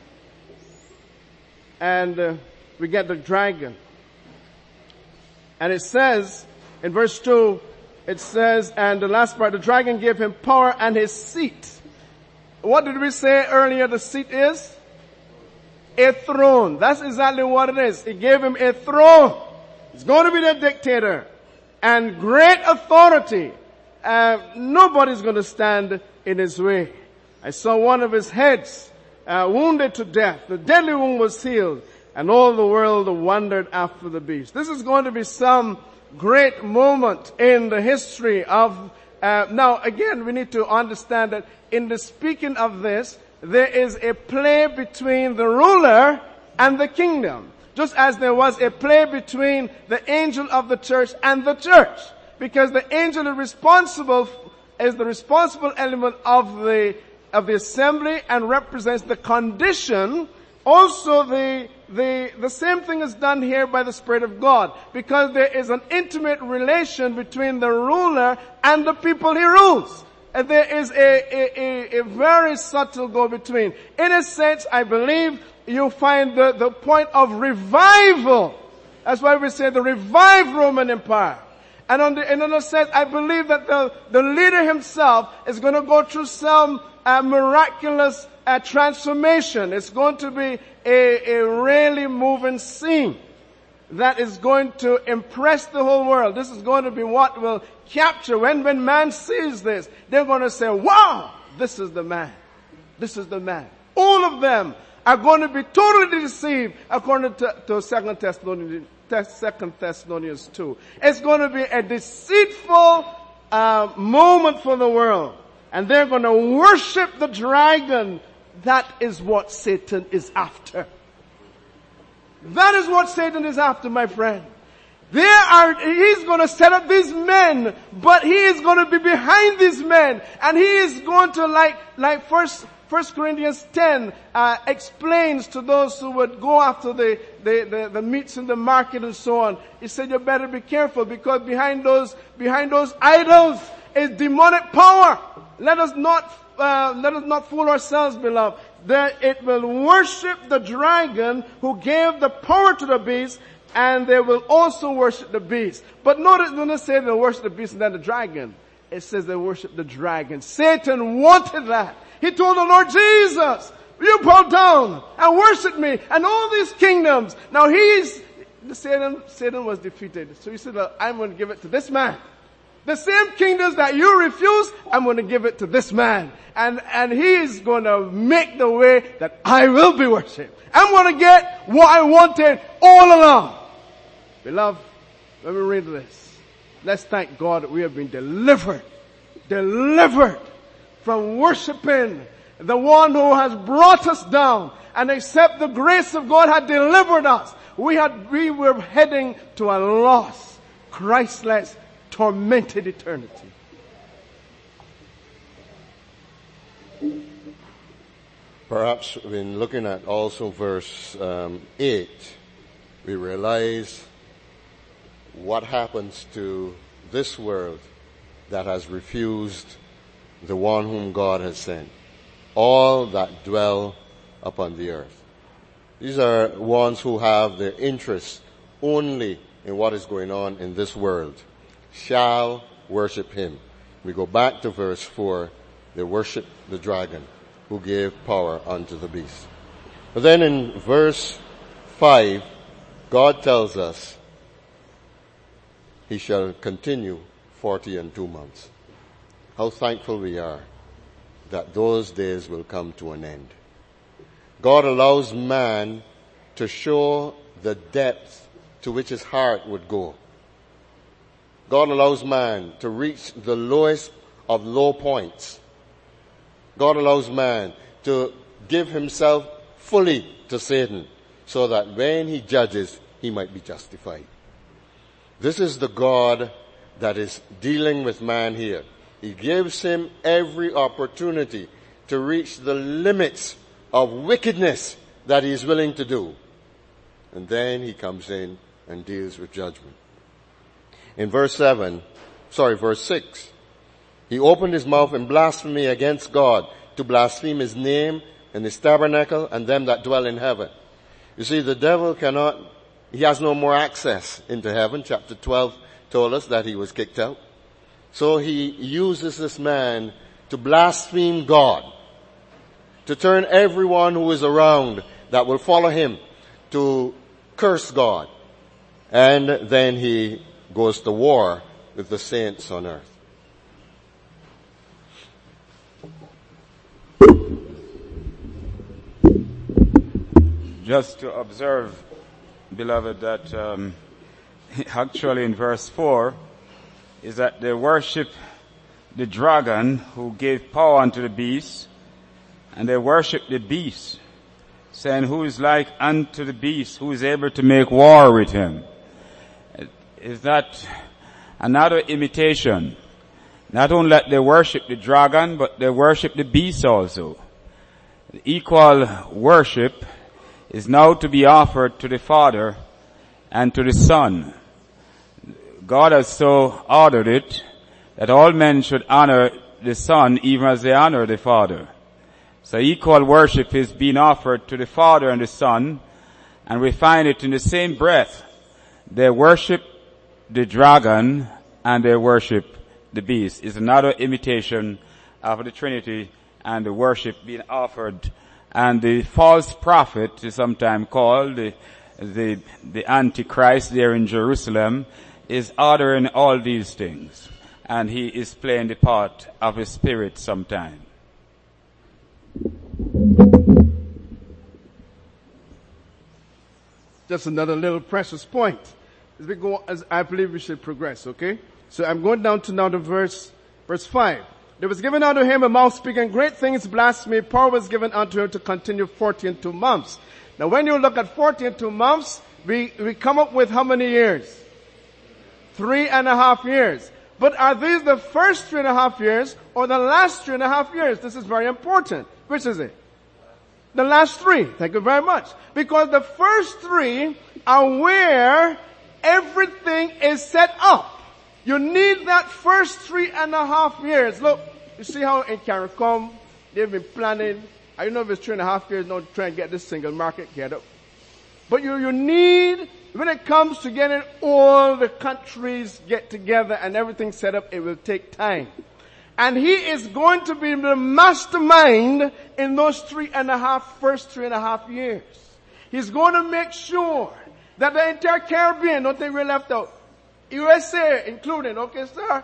And uh, we get the dragon. And it says, in verse two, it says, and the last part, the dragon gave him power and his seat. What did we say earlier the seat is? A throne. That's exactly what it is. He gave him a throne. He's going to be the dictator. And great authority. Uh, nobody's going to stand in his way. I saw one of his heads uh, wounded to death. The deadly wound was healed. And all the world wondered after the beast. This is going to be some great moment in the history of, uh, now again we need to understand that in the speaking of this, there is a play between the ruler and the kingdom. Just as there was a play between the angel of the church and the church. Because the angel is responsible, is the responsible element of the, of the assembly and represents the condition. Also the, the, the same thing is done here by the Spirit of God. Because there is an intimate relation between the ruler and the people he rules. And there is a, a, a, a very subtle go-between. In a sense, I believe you find the, the point of revival. That's why we say the revived Roman Empire. And on the, in another sense, I believe that the, the leader himself is going to go through some uh, miraculous uh, transformation. It's going to be a, a really moving scene that is going to impress the whole world. This is going to be what will capture. When, when man sees this, they're going to say, wow, this is the man. This is the man. All of them are going to be totally deceived according to, to Second Thessalonians, Second Thessalonians two. It's going to be a deceitful uh, moment for the world. And they're going to worship the dragon. That is what Satan is after. That is what Satan is after, my friend. There are, he's going to set up these men, but he is going to be behind these men, and he is going to, like, like First, First Corinthians ten uh, explains to those who would go after the, the, the, the meats in the market and so on. He said, you better be careful, because behind those, behind those idols is demonic power. Let us not, uh, let us not fool ourselves, beloved. That it will worship the dragon who gave the power to the beast, and they will also worship the beast. But notice, when it says they worship the beast and then the dragon, it says they worship the dragon. Satan wanted that. He told the Lord Jesus, you bow down and worship me and all these kingdoms. Now he's, Satan, Satan was defeated. So he said, well, I'm going to give it to this man. The same kingdoms that you refuse, I'm going to give it to this man. And, and he's going to make the way that I will be worshipped. I'm going to get what I wanted all along. Beloved, let me read this. Let's thank God that we have been delivered. Delivered from worshiping the one who has brought us down. And except the grace of God had delivered us, we had, we were heading to a lost, Christless, tormented eternity. Perhaps when looking at also verse um, eight, we realize what happens to this world that has refused the one whom God has sent. All that dwell upon the earth. These are ones who have their interest only in what is going on in this world. Shall worship him. We go back to verse four. They worship the dragon who gave power unto the beast. But then in verse five, God tells us he shall continue forty and two months. How thankful we are that those days will come to an end. God allows man to show the depth to which his heart would go. God allows man to reach the lowest of low points. God allows man to give himself fully to Satan so that when he judges, he might be justified. This is the God that is dealing with man here. He gives him every opportunity to reach the limits of wickedness that he is willing to do. And then he comes in and deals with judgment. In verse seven, sorry, verse six, he opened his mouth in blasphemy against God, to blaspheme his name and his tabernacle and them that dwell in heaven. You see, the devil cannot, he has no more access into heaven. Chapter twelve told us that he was kicked out. So he uses this man to blaspheme God, to turn everyone who is around that will follow him to curse God. And then he goes to war with the saints on earth. Just to observe, beloved, that um, actually in verse four is that they worship the dragon who gave power unto the beast, and they worship the beast, saying, who is like unto the beast, who is able to make war with him. Is that another imitation? Not only that they worship the dragon, but they worship the beast also. The equal worship is now to be offered to the Father and to the Son. God has so ordered it that all men should honor the Son even as they honor the Father. So equal worship is being offered to the Father and the Son, and we find it in the same breath. They worship the dragon and they worship the beast. It's another imitation of the Trinity and the worship being offered. And the false prophet is sometimes called the, the, the Antichrist there in Jerusalem, is ordering all these things. And he is playing the part of a spirit sometime. Just another little precious point. As we go, as I believe we should progress, okay? So I'm going down to now the verse, verse five. There was given unto him a mouth speaking great things, blasphemy. Power was given unto him to continue forty and two months. Now when you look at forty and two months, we, we come up with how many years? Three and a half years. But are these the first three and a half years or the last three and a half years? This is very important. Which is it? The last three. Thank you very much. Because the first three are where everything is set up. You need that first three and a half years. Look, you see how in CARICOM, they've been planning. I don't know if it's three and a half years now to try and get this single market get up. But you, you need, when it comes to getting all the countries get together and everything set up, it will take time. And he is going to be the mastermind in those three and a half, first three and a half years. He's going to make sure that the entire Caribbean, don't think we're left out, U S A included, okay sir,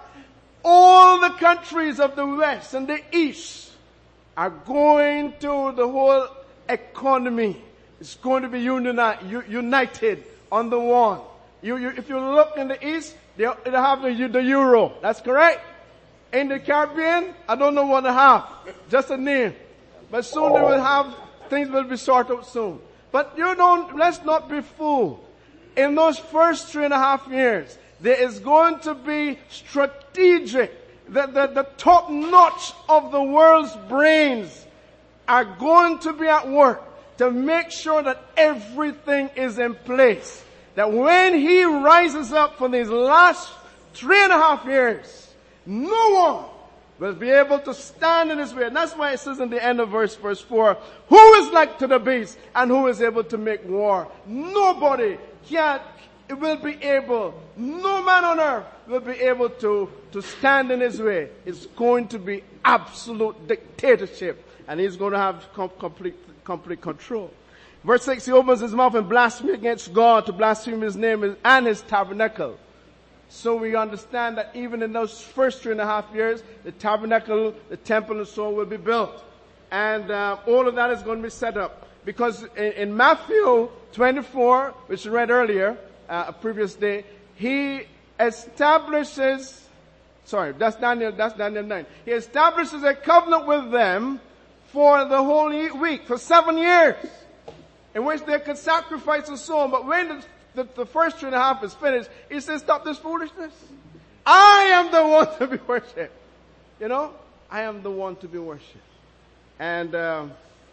all the countries of the West and the East are going to the whole economy. It's going to be uni- united on the one. You, you, if you look in the East, they'll, they'll have the, the euro. That's correct. In the Caribbean, I don't know what to have. Just a name. But soon they will have, things will be sorted out soon. But you don't, let's not be fooled. In those first three and a half years, there is going to be strategic, the, the, the top notch of the world's brains are going to be at work to make sure that everything is in place. That when he rises up for these last three and a half years, no one will be able to stand in his way. And that's why it says in the end of verse, verse four, who is like to the beast and who is able to make war? Nobody can, will be able, no man on earth will be able to, to stand in his way. It's going to be absolute dictatorship. And he's going to have com- complete, complete control. Verse six, he opens his mouth and blasphemes against God, to blaspheme his name and his tabernacle. So we understand that even in those first three and a half years, the tabernacle, the temple and so on will be built. And uh, all of that is going to be set up. Because in, in Matthew twenty-four, which we read earlier, uh, a previous day, he establishes, sorry, that's Daniel, that's Daniel nine. He establishes a covenant with them for the whole week, for seven years, in which they could sacrifice and so on. But when the The, the first three and a half is finished, he says, stop this foolishness. I am the one to be worshipped. You know, I am the one to be worshipped. And, um,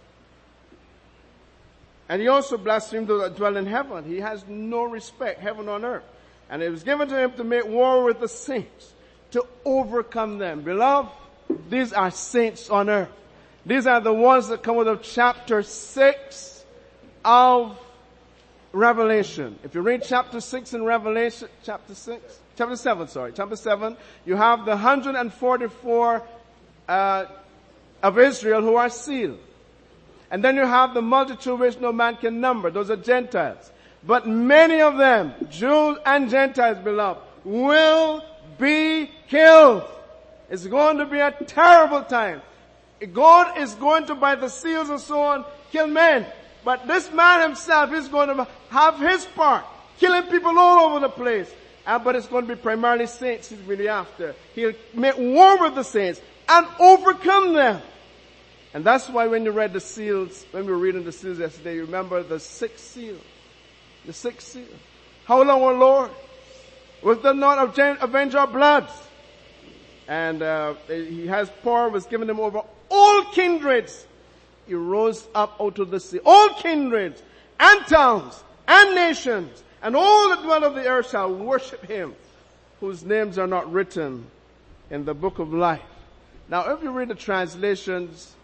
and he also blasphemed those that dwell in heaven. He has no respect, heaven on earth. And it was given to him to make war with the saints, to overcome them. Beloved, these are saints on earth. These are the ones that come out of chapter six of Revelation. If you read chapter six in Revelation, chapter six, chapter seven, sorry, chapter seven, you have the one hundred forty-four, uh, of Israel who are sealed. And then you have the multitude which no man can number. Those are Gentiles. But many of them, Jews and Gentiles, beloved, will be killed. It's going to be a terrible time. God is going to, by the seals and so on, kill men. But this man himself is going to have his part, killing people all over the place. Uh, but it's going to be primarily saints he's really after. He'll make war with the saints and overcome them. And that's why when you read the seals, when we were reading the seals yesterday, you remember the sixth seal. The sixth seal. How long, O Lord? Was there not avenge our blood? And uh, he has power, was given him over all kindreds. He rose up out of the sea. All kindreds and towns and nations and all that dwell of the earth shall worship him, whose names are not written in the book of life. Now, if you read the translations,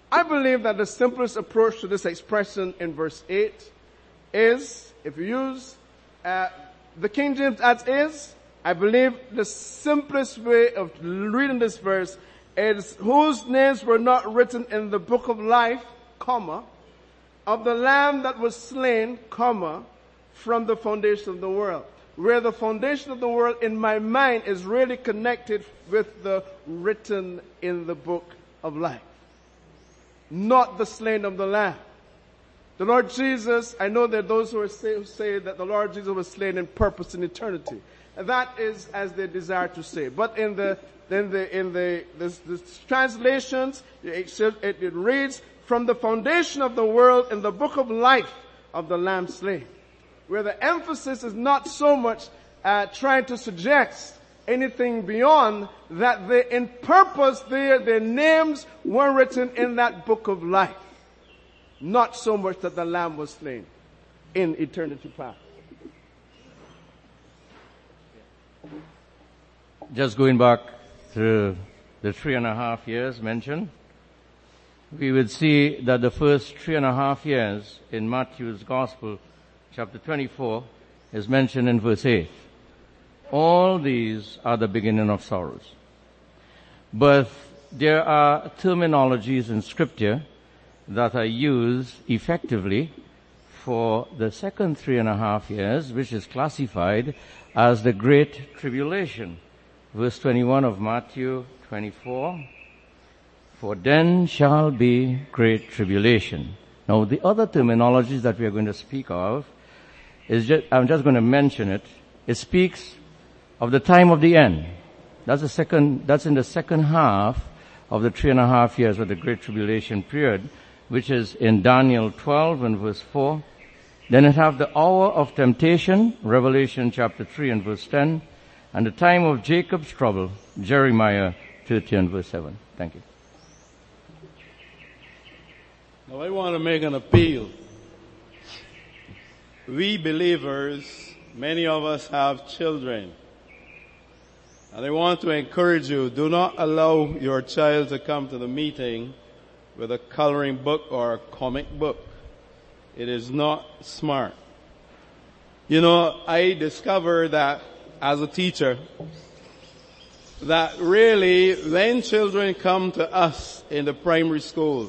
I believe that the simplest approach to this expression in verse eight is, if you use uh, the King James as is, I believe the simplest way of reading this verse is, whose names were not written in the book of life, comma, of the Lamb that was slain, comma, from the foundation of the world. Where the foundation of the world in my mind is really connected with the written in the book of life. Not the slain of the Lamb. The Lord Jesus, I know there are those who, are say, who say that the Lord Jesus was slain in purpose in eternity. And that is as they desire to say. But in the, in the, in the, the, the translations, it, it, it reads, from the foundation of the world in the book of life of the Lamb slain. Where the emphasis is not so much uh, trying to suggest anything beyond that they, in purpose, their, their names were written in that book of life. Not so much that the Lamb was slain in eternity past. Just going back through the three and a half years mentioned, we would see that the first three and a half years in Matthew's Gospel, chapter twenty-four, is mentioned in verse eight. All these are the beginning of sorrows. But there are terminologies in Scripture that are used effectively for the second three and a half years, which is classified as the Great Tribulation. Verse twenty-one of Matthew twenty-four, for then shall be great tribulation. Now the other terminologies that we are going to speak of is just, I'm just going to mention it. It speaks of the time of the end. That's the second, that's in the second half of the three and a half years of the Great Tribulation period, which is in Daniel twelve and verse four. Then it have the hour of temptation, Revelation chapter three and verse ten, and the time of Jacob's trouble, Jeremiah thirty and verse seven. Thank you. Now I want to make an appeal. We believers, many of us have children. And I want to encourage you, do not allow your child to come to the meeting with a coloring book or a comic book. It is not smart. You know, I discovered that as a teacher, that really when children come to us in the primary school,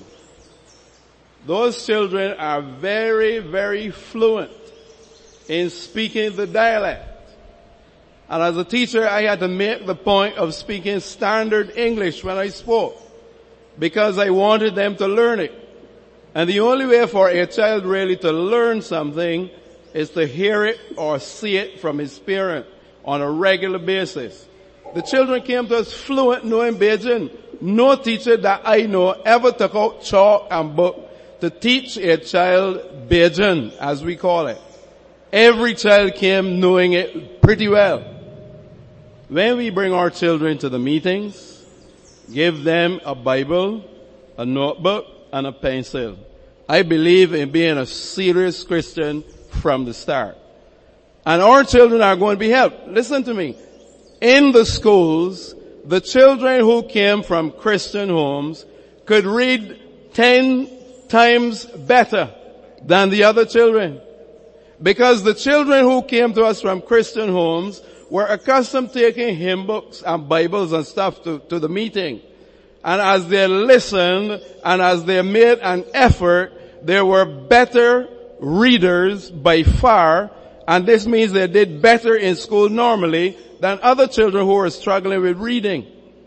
those children are very, very fluent in speaking the dialect. And as a teacher, I had to make the point of speaking standard English when I spoke, because I wanted them to learn it. And the only way for a child really to learn something is to hear it or see it from his parent on a regular basis. The children came to us fluent knowing Bajan. No teacher that I know ever took out chalk and book to teach a child Bajan, as we call it. Every child came knowing it pretty well. When we bring our children to the meetings, give them a Bible, a notebook, and a pencil. I believe in being a serious Christian from the start. And our children are going to be helped. Listen to me. In the schools, the children who came from Christian homes could read ten times better than the other children. Because the children who came to us from Christian homes were accustomed to taking hymn books and Bibles and stuff to, to the meeting. And as they listened and as they made an effort, they were better readers by far. And this means they did better in school normally than other children who were struggling with reading.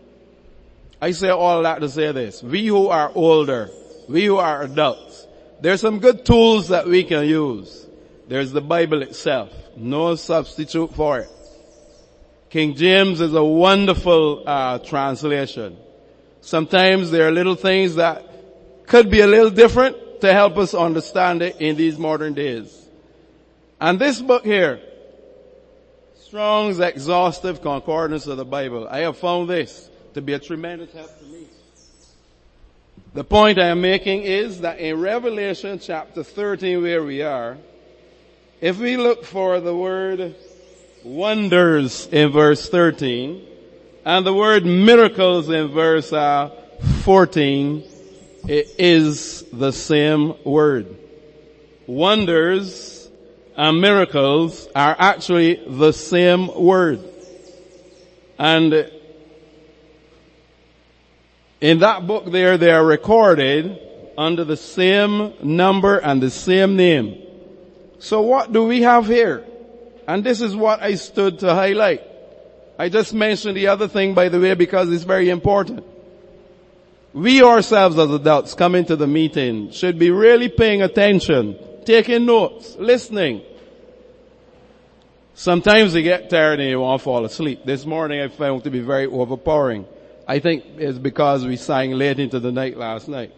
I say all that to say this. We who are older, we who are adults, there's some good tools that we can use. There's the Bible itself. No substitute for it. King James is a wonderful uh, translation. Sometimes there are little things that could be a little different to help us understand it in these modern days. And this book here, Strong's Exhaustive Concordance of the Bible, I have found this to be a tremendous help to me. The point I am making is that in Revelation chapter thirteen, where we are, if we look for the word wonders in verse thirteen and the word miracles in verse uh, fourteen, it is the same word. Wonders and miracles are actually the same word. And in that book there, they are recorded under the same number and the same name. So what do we have here? And this is what I stood to highlight. I just mentioned the other thing, by the way, because it's very important. We ourselves as adults coming to the meeting should be really paying attention, taking notes, listening. Sometimes you get tired and you want to fall asleep. This morning I found to be very overpowering. I think it's because we sang late into the night last night.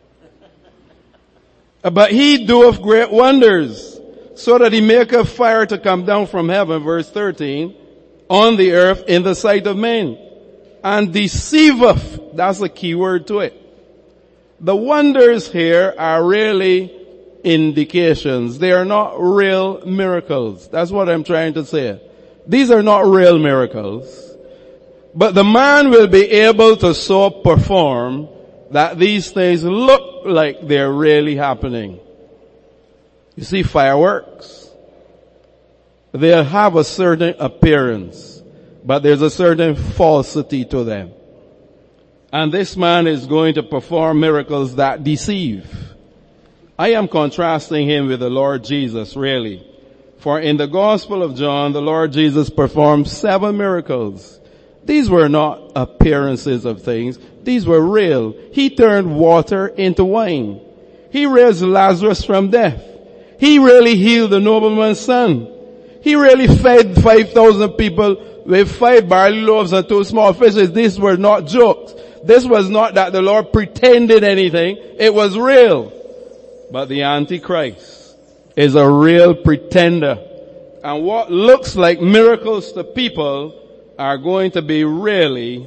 But he doeth great wonders, so that he maketh fire to come down from heaven, verse thirteen, on the earth in the sight of men, and deceiveth. That's the key word to it. The wonders here are really indications. They are not real miracles. That's what I'm trying to say. These are not real miracles. But the man will be able to so perform that these things look like they're really happening. You see, fireworks, they'll have a certain appearance, but there's a certain falsity to them. And this man is going to perform miracles that deceive. I am contrasting him with the Lord Jesus, really. For in the Gospel of John, the Lord Jesus performed seven miracles. These were not appearances of things. These were real. He turned water into wine. He raised Lazarus from death. He really healed the nobleman's son. He really fed five thousand people with five barley loaves and two small fishes. These were not jokes. This was not that the Lord pretended anything. It was real. But the Antichrist is a real pretender. And what looks like miracles to people are going to be really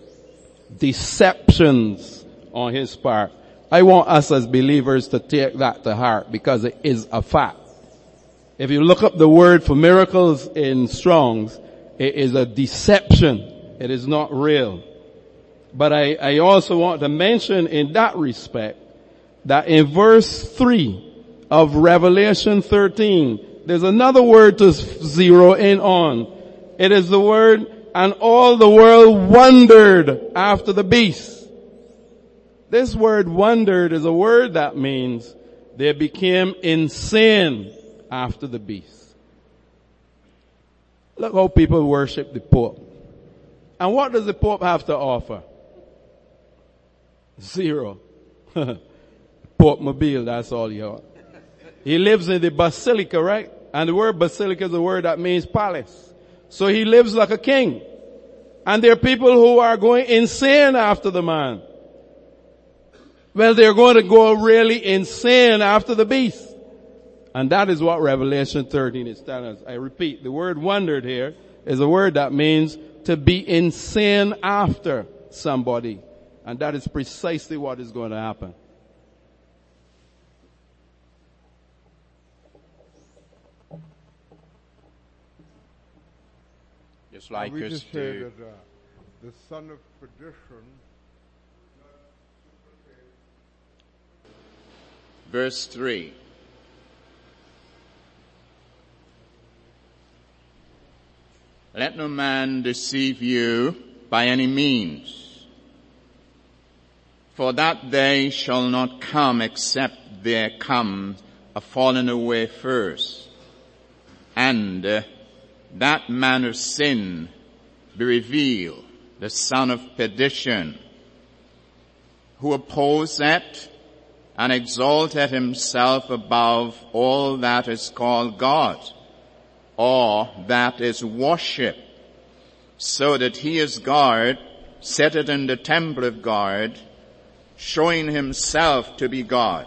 deceptions on his part. I want us as believers to take that to heart because it is a fact. If you look up the word for miracles in Strong's, it is a deception. It is not real. But I, I also want to mention in that respect that in verse three of Revelation thirteen, there's another word to zero in on. It is the word, and all the world wondered after the beast. This word wondered is a word that means they became insane after the beast. Look how people worship the Pope. And what does the Pope have to offer? Zero. Pope Mobile, that's all he has. He lives in the basilica, right? And the word basilica is a word that means palace. So he lives like a king. And there are people who are going insane after the man. Well, they're going to go really insane after the beast. And that is what Revelation thirteen is telling us. I repeat, the word wondered here is a word that means to be insane after somebody. And that is precisely what is going to happen. Just like we us just to say that uh, the son of perdition. verse three. Let no man deceive you by any means, for that day shall not come except there come a falling away first, and uh, that man of sin be revealed, the son of perdition, who opposeth and exalteth himself above all that is called God, or that is worship, so that he is God, seated in the temple of God, showing himself to be God.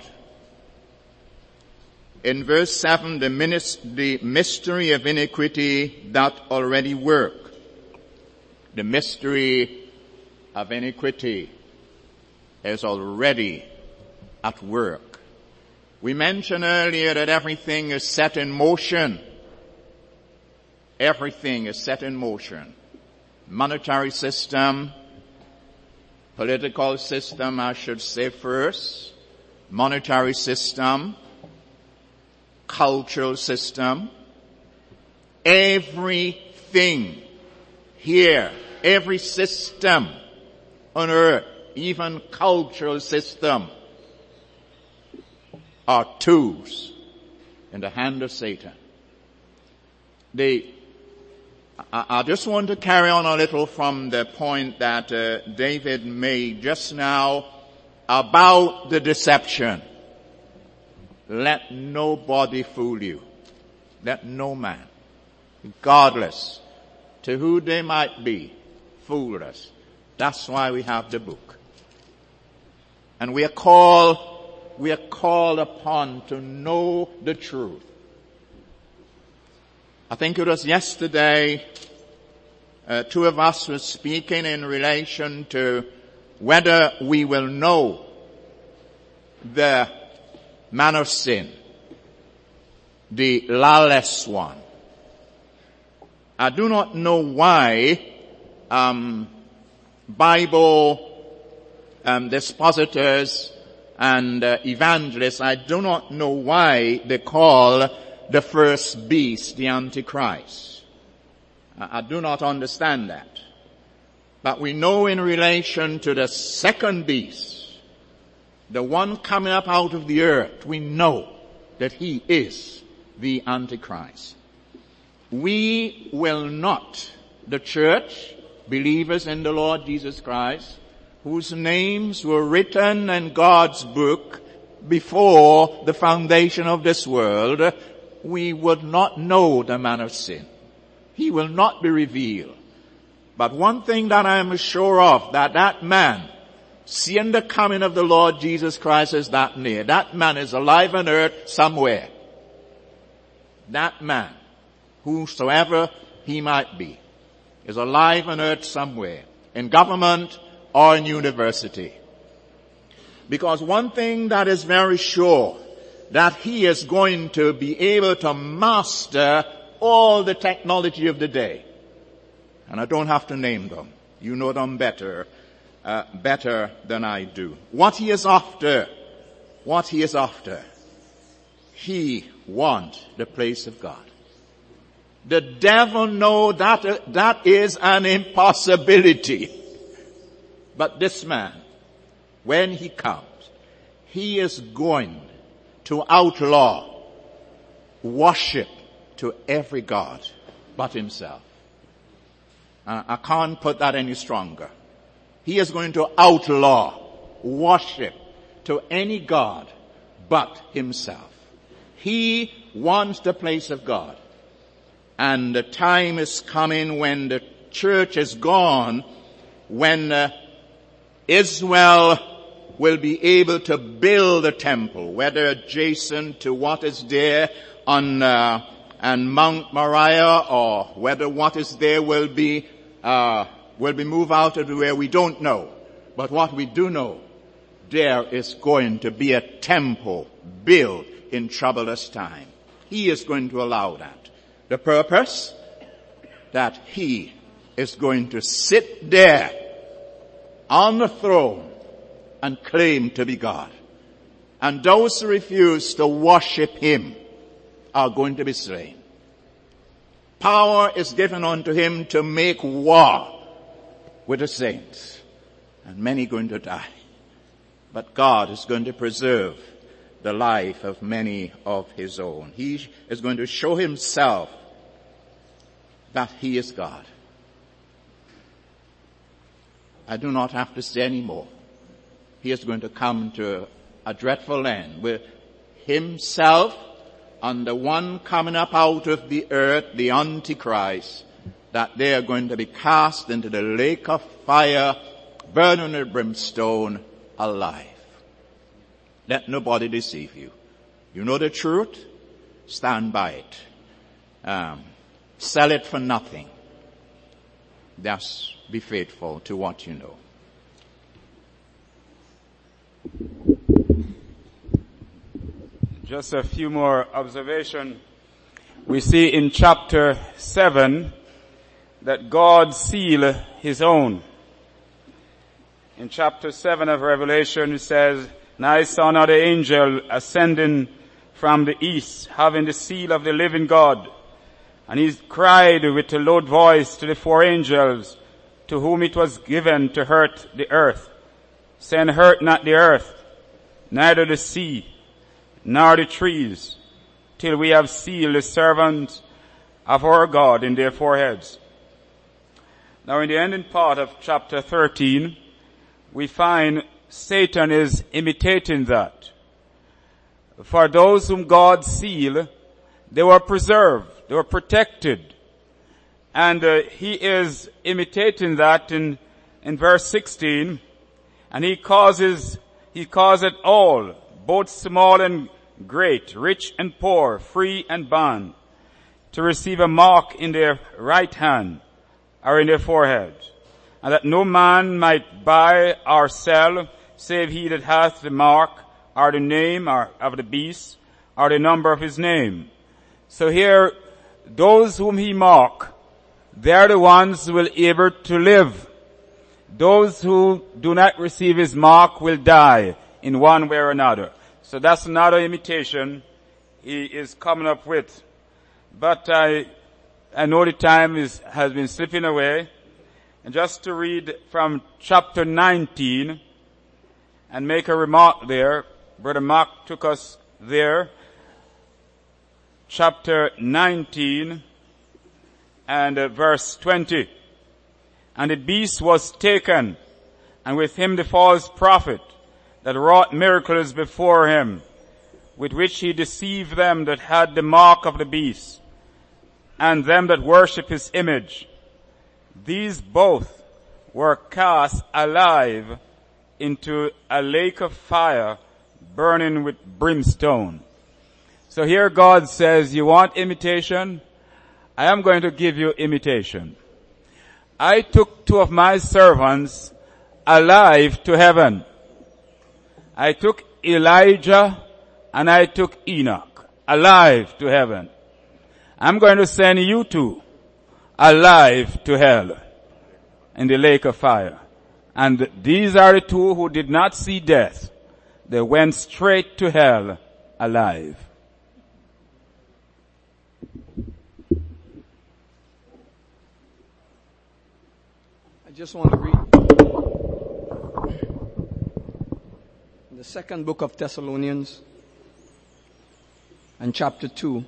In verse seven, the, minis- the mystery of iniquity that already work. The mystery of iniquity is already at work. We mentioned earlier that everything is set in motion. Everything is set in motion. Monetary system, political system, I should say first, monetary system, cultural system, everything here, every system on earth, even cultural system, are tools in the hand of Satan. They, I, I just want to carry on a little from the point that uh, David made just now about the deception. Let nobody fool you. Let no man, regardless to who they might be, fool us. That's why we have the book. And we are called, we are called upon to know the truth. I think it was yesterday, uh, two of us were speaking in relation to whether we will know the man of sin, the lawless one. I do not know why um Bible um dispositors and uh, evangelists, I do not know why they call the first beast the Antichrist. I, I do not understand that. But we know in relation to the second beast, the one coming up out of the earth, we know that he is the Antichrist. We will not, the church, believers in the Lord Jesus Christ, whose names were written in God's book before the foundation of this world, we would not know the man of sin. He will not be revealed. But one thing that I am sure of, that that man, seeing the coming of the Lord Jesus Christ is that near. That man is alive on earth somewhere. That man, whosoever he might be, is alive on earth somewhere, in government or in university. Because one thing that is very sure, that he is going to be able to master all the technology of the day. And I don't have to name them. You know them better. Uh, better than I do. What he is after, what he is after, he wants the place of God. The devil knows that uh, that is an impossibility. But this man, when he comes, he is going to outlaw worship to every god but himself. Uh, I can't put that any stronger. He is going to outlaw worship to any god but himself. He wants the place of God. And the time is coming when the church is gone, when uh, Israel will be able to build a temple, whether adjacent to what is there on uh, on Mount Moriah, or whether what is there will be uh will be moved out of the way, we don't know. But what we do know, there is going to be a temple built in troublous time. He is going to allow that. The purpose? That he is going to sit there on the throne and claim to be God. And those who refuse to worship him are going to be slain. Power is given unto him to make war with the saints, and many going to die. But God is going to preserve the life of many of his own. He is going to show himself that he is God. I do not have to say any more. He is going to come to a dreadful end with himself and the one coming up out of the earth, the Antichrist, that they are going to be cast into the lake of fire, burning with brimstone, alive. Let nobody deceive you. You know the truth? Stand by it. Um, sell it for nothing. Just be faithful to what you know. Just a few more observations. We see in chapter seven that God sealed his own. in chapter seven of Revelation, it says, "And I saw another angel ascending from the east, having the seal of the living God. And he cried with a loud voice to the four angels, to whom it was given to hurt the earth, saying, Hurt not the earth, neither the sea, nor the trees, till we have sealed the servants of our God in their foreheads." Now in the ending part of chapter thirteen, we find Satan is imitating that. For those whom God sealed, they were preserved, they were protected. And uh, he is imitating that in, in verse sixteen, and he causes, he causes all, both small and great, rich and poor, free and bond, to receive a mark in their right hand or in their forehead, and that no man might buy or sell, save he that hath the mark, or the name or of the beast, or the number of his name. So here, those whom he mark, they are the ones who will be able to live. Those who do not receive his mark will die in one way or another. So that's another imitation he is coming up with. But I, I know the time is, has been slipping away. And just to read from chapter nineteen and make a remark there, Brother Mark took us there. Chapter nineteen and uh, verse twenty. "And the beast was taken, and with him the false prophet, that wrought miracles before him, with which he deceived them that had the mark of the beast, and them that worship his image. These both were cast alive into a lake of fire, burning with brimstone." So here God says, you want imitation? I am going to give you imitation. I took two of my servants alive to heaven. I took Elijah and I took Enoch alive to heaven. I'm going to send you two alive to hell in the lake of fire. And these are the two who did not see death. They went straight to hell alive. I just want to read the second book of Thessalonians and chapter two.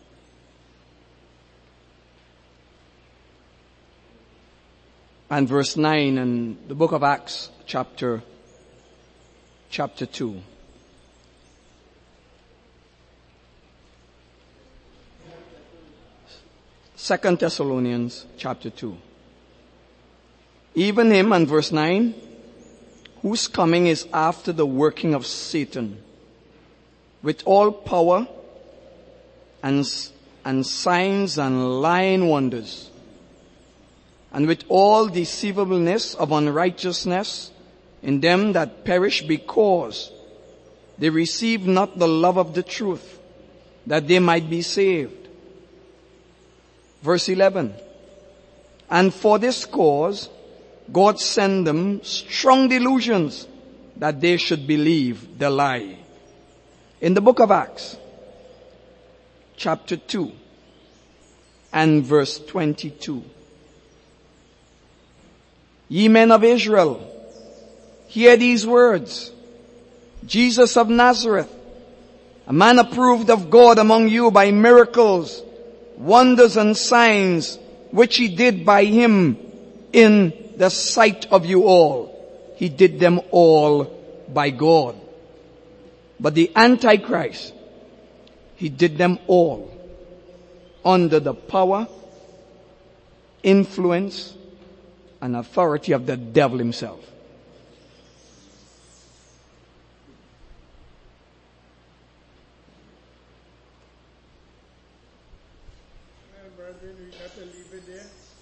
And verse nine, and the book of Acts chapter, chapter two. Second Thessalonians chapter two. "Even him," and verse nine, "whose coming is after the working of Satan, with all power and, and signs and lying wonders, and with all deceivableness of unrighteousness in them that perish, because they receive not the love of the truth, that they might be saved." Verse eleven, "And for this cause God sent them strong delusions, that they should believe the lie." In the book of Acts, chapter two and verse twenty-two. "Ye men of Israel, hear these words. Jesus of Nazareth, a man approved of God among you by miracles, wonders and signs, which he did by him in the sight of you all. He did them all by God. But the Antichrist, he did them all under the power, influence, and authority of the devil himself." Brother, we got to leave it there.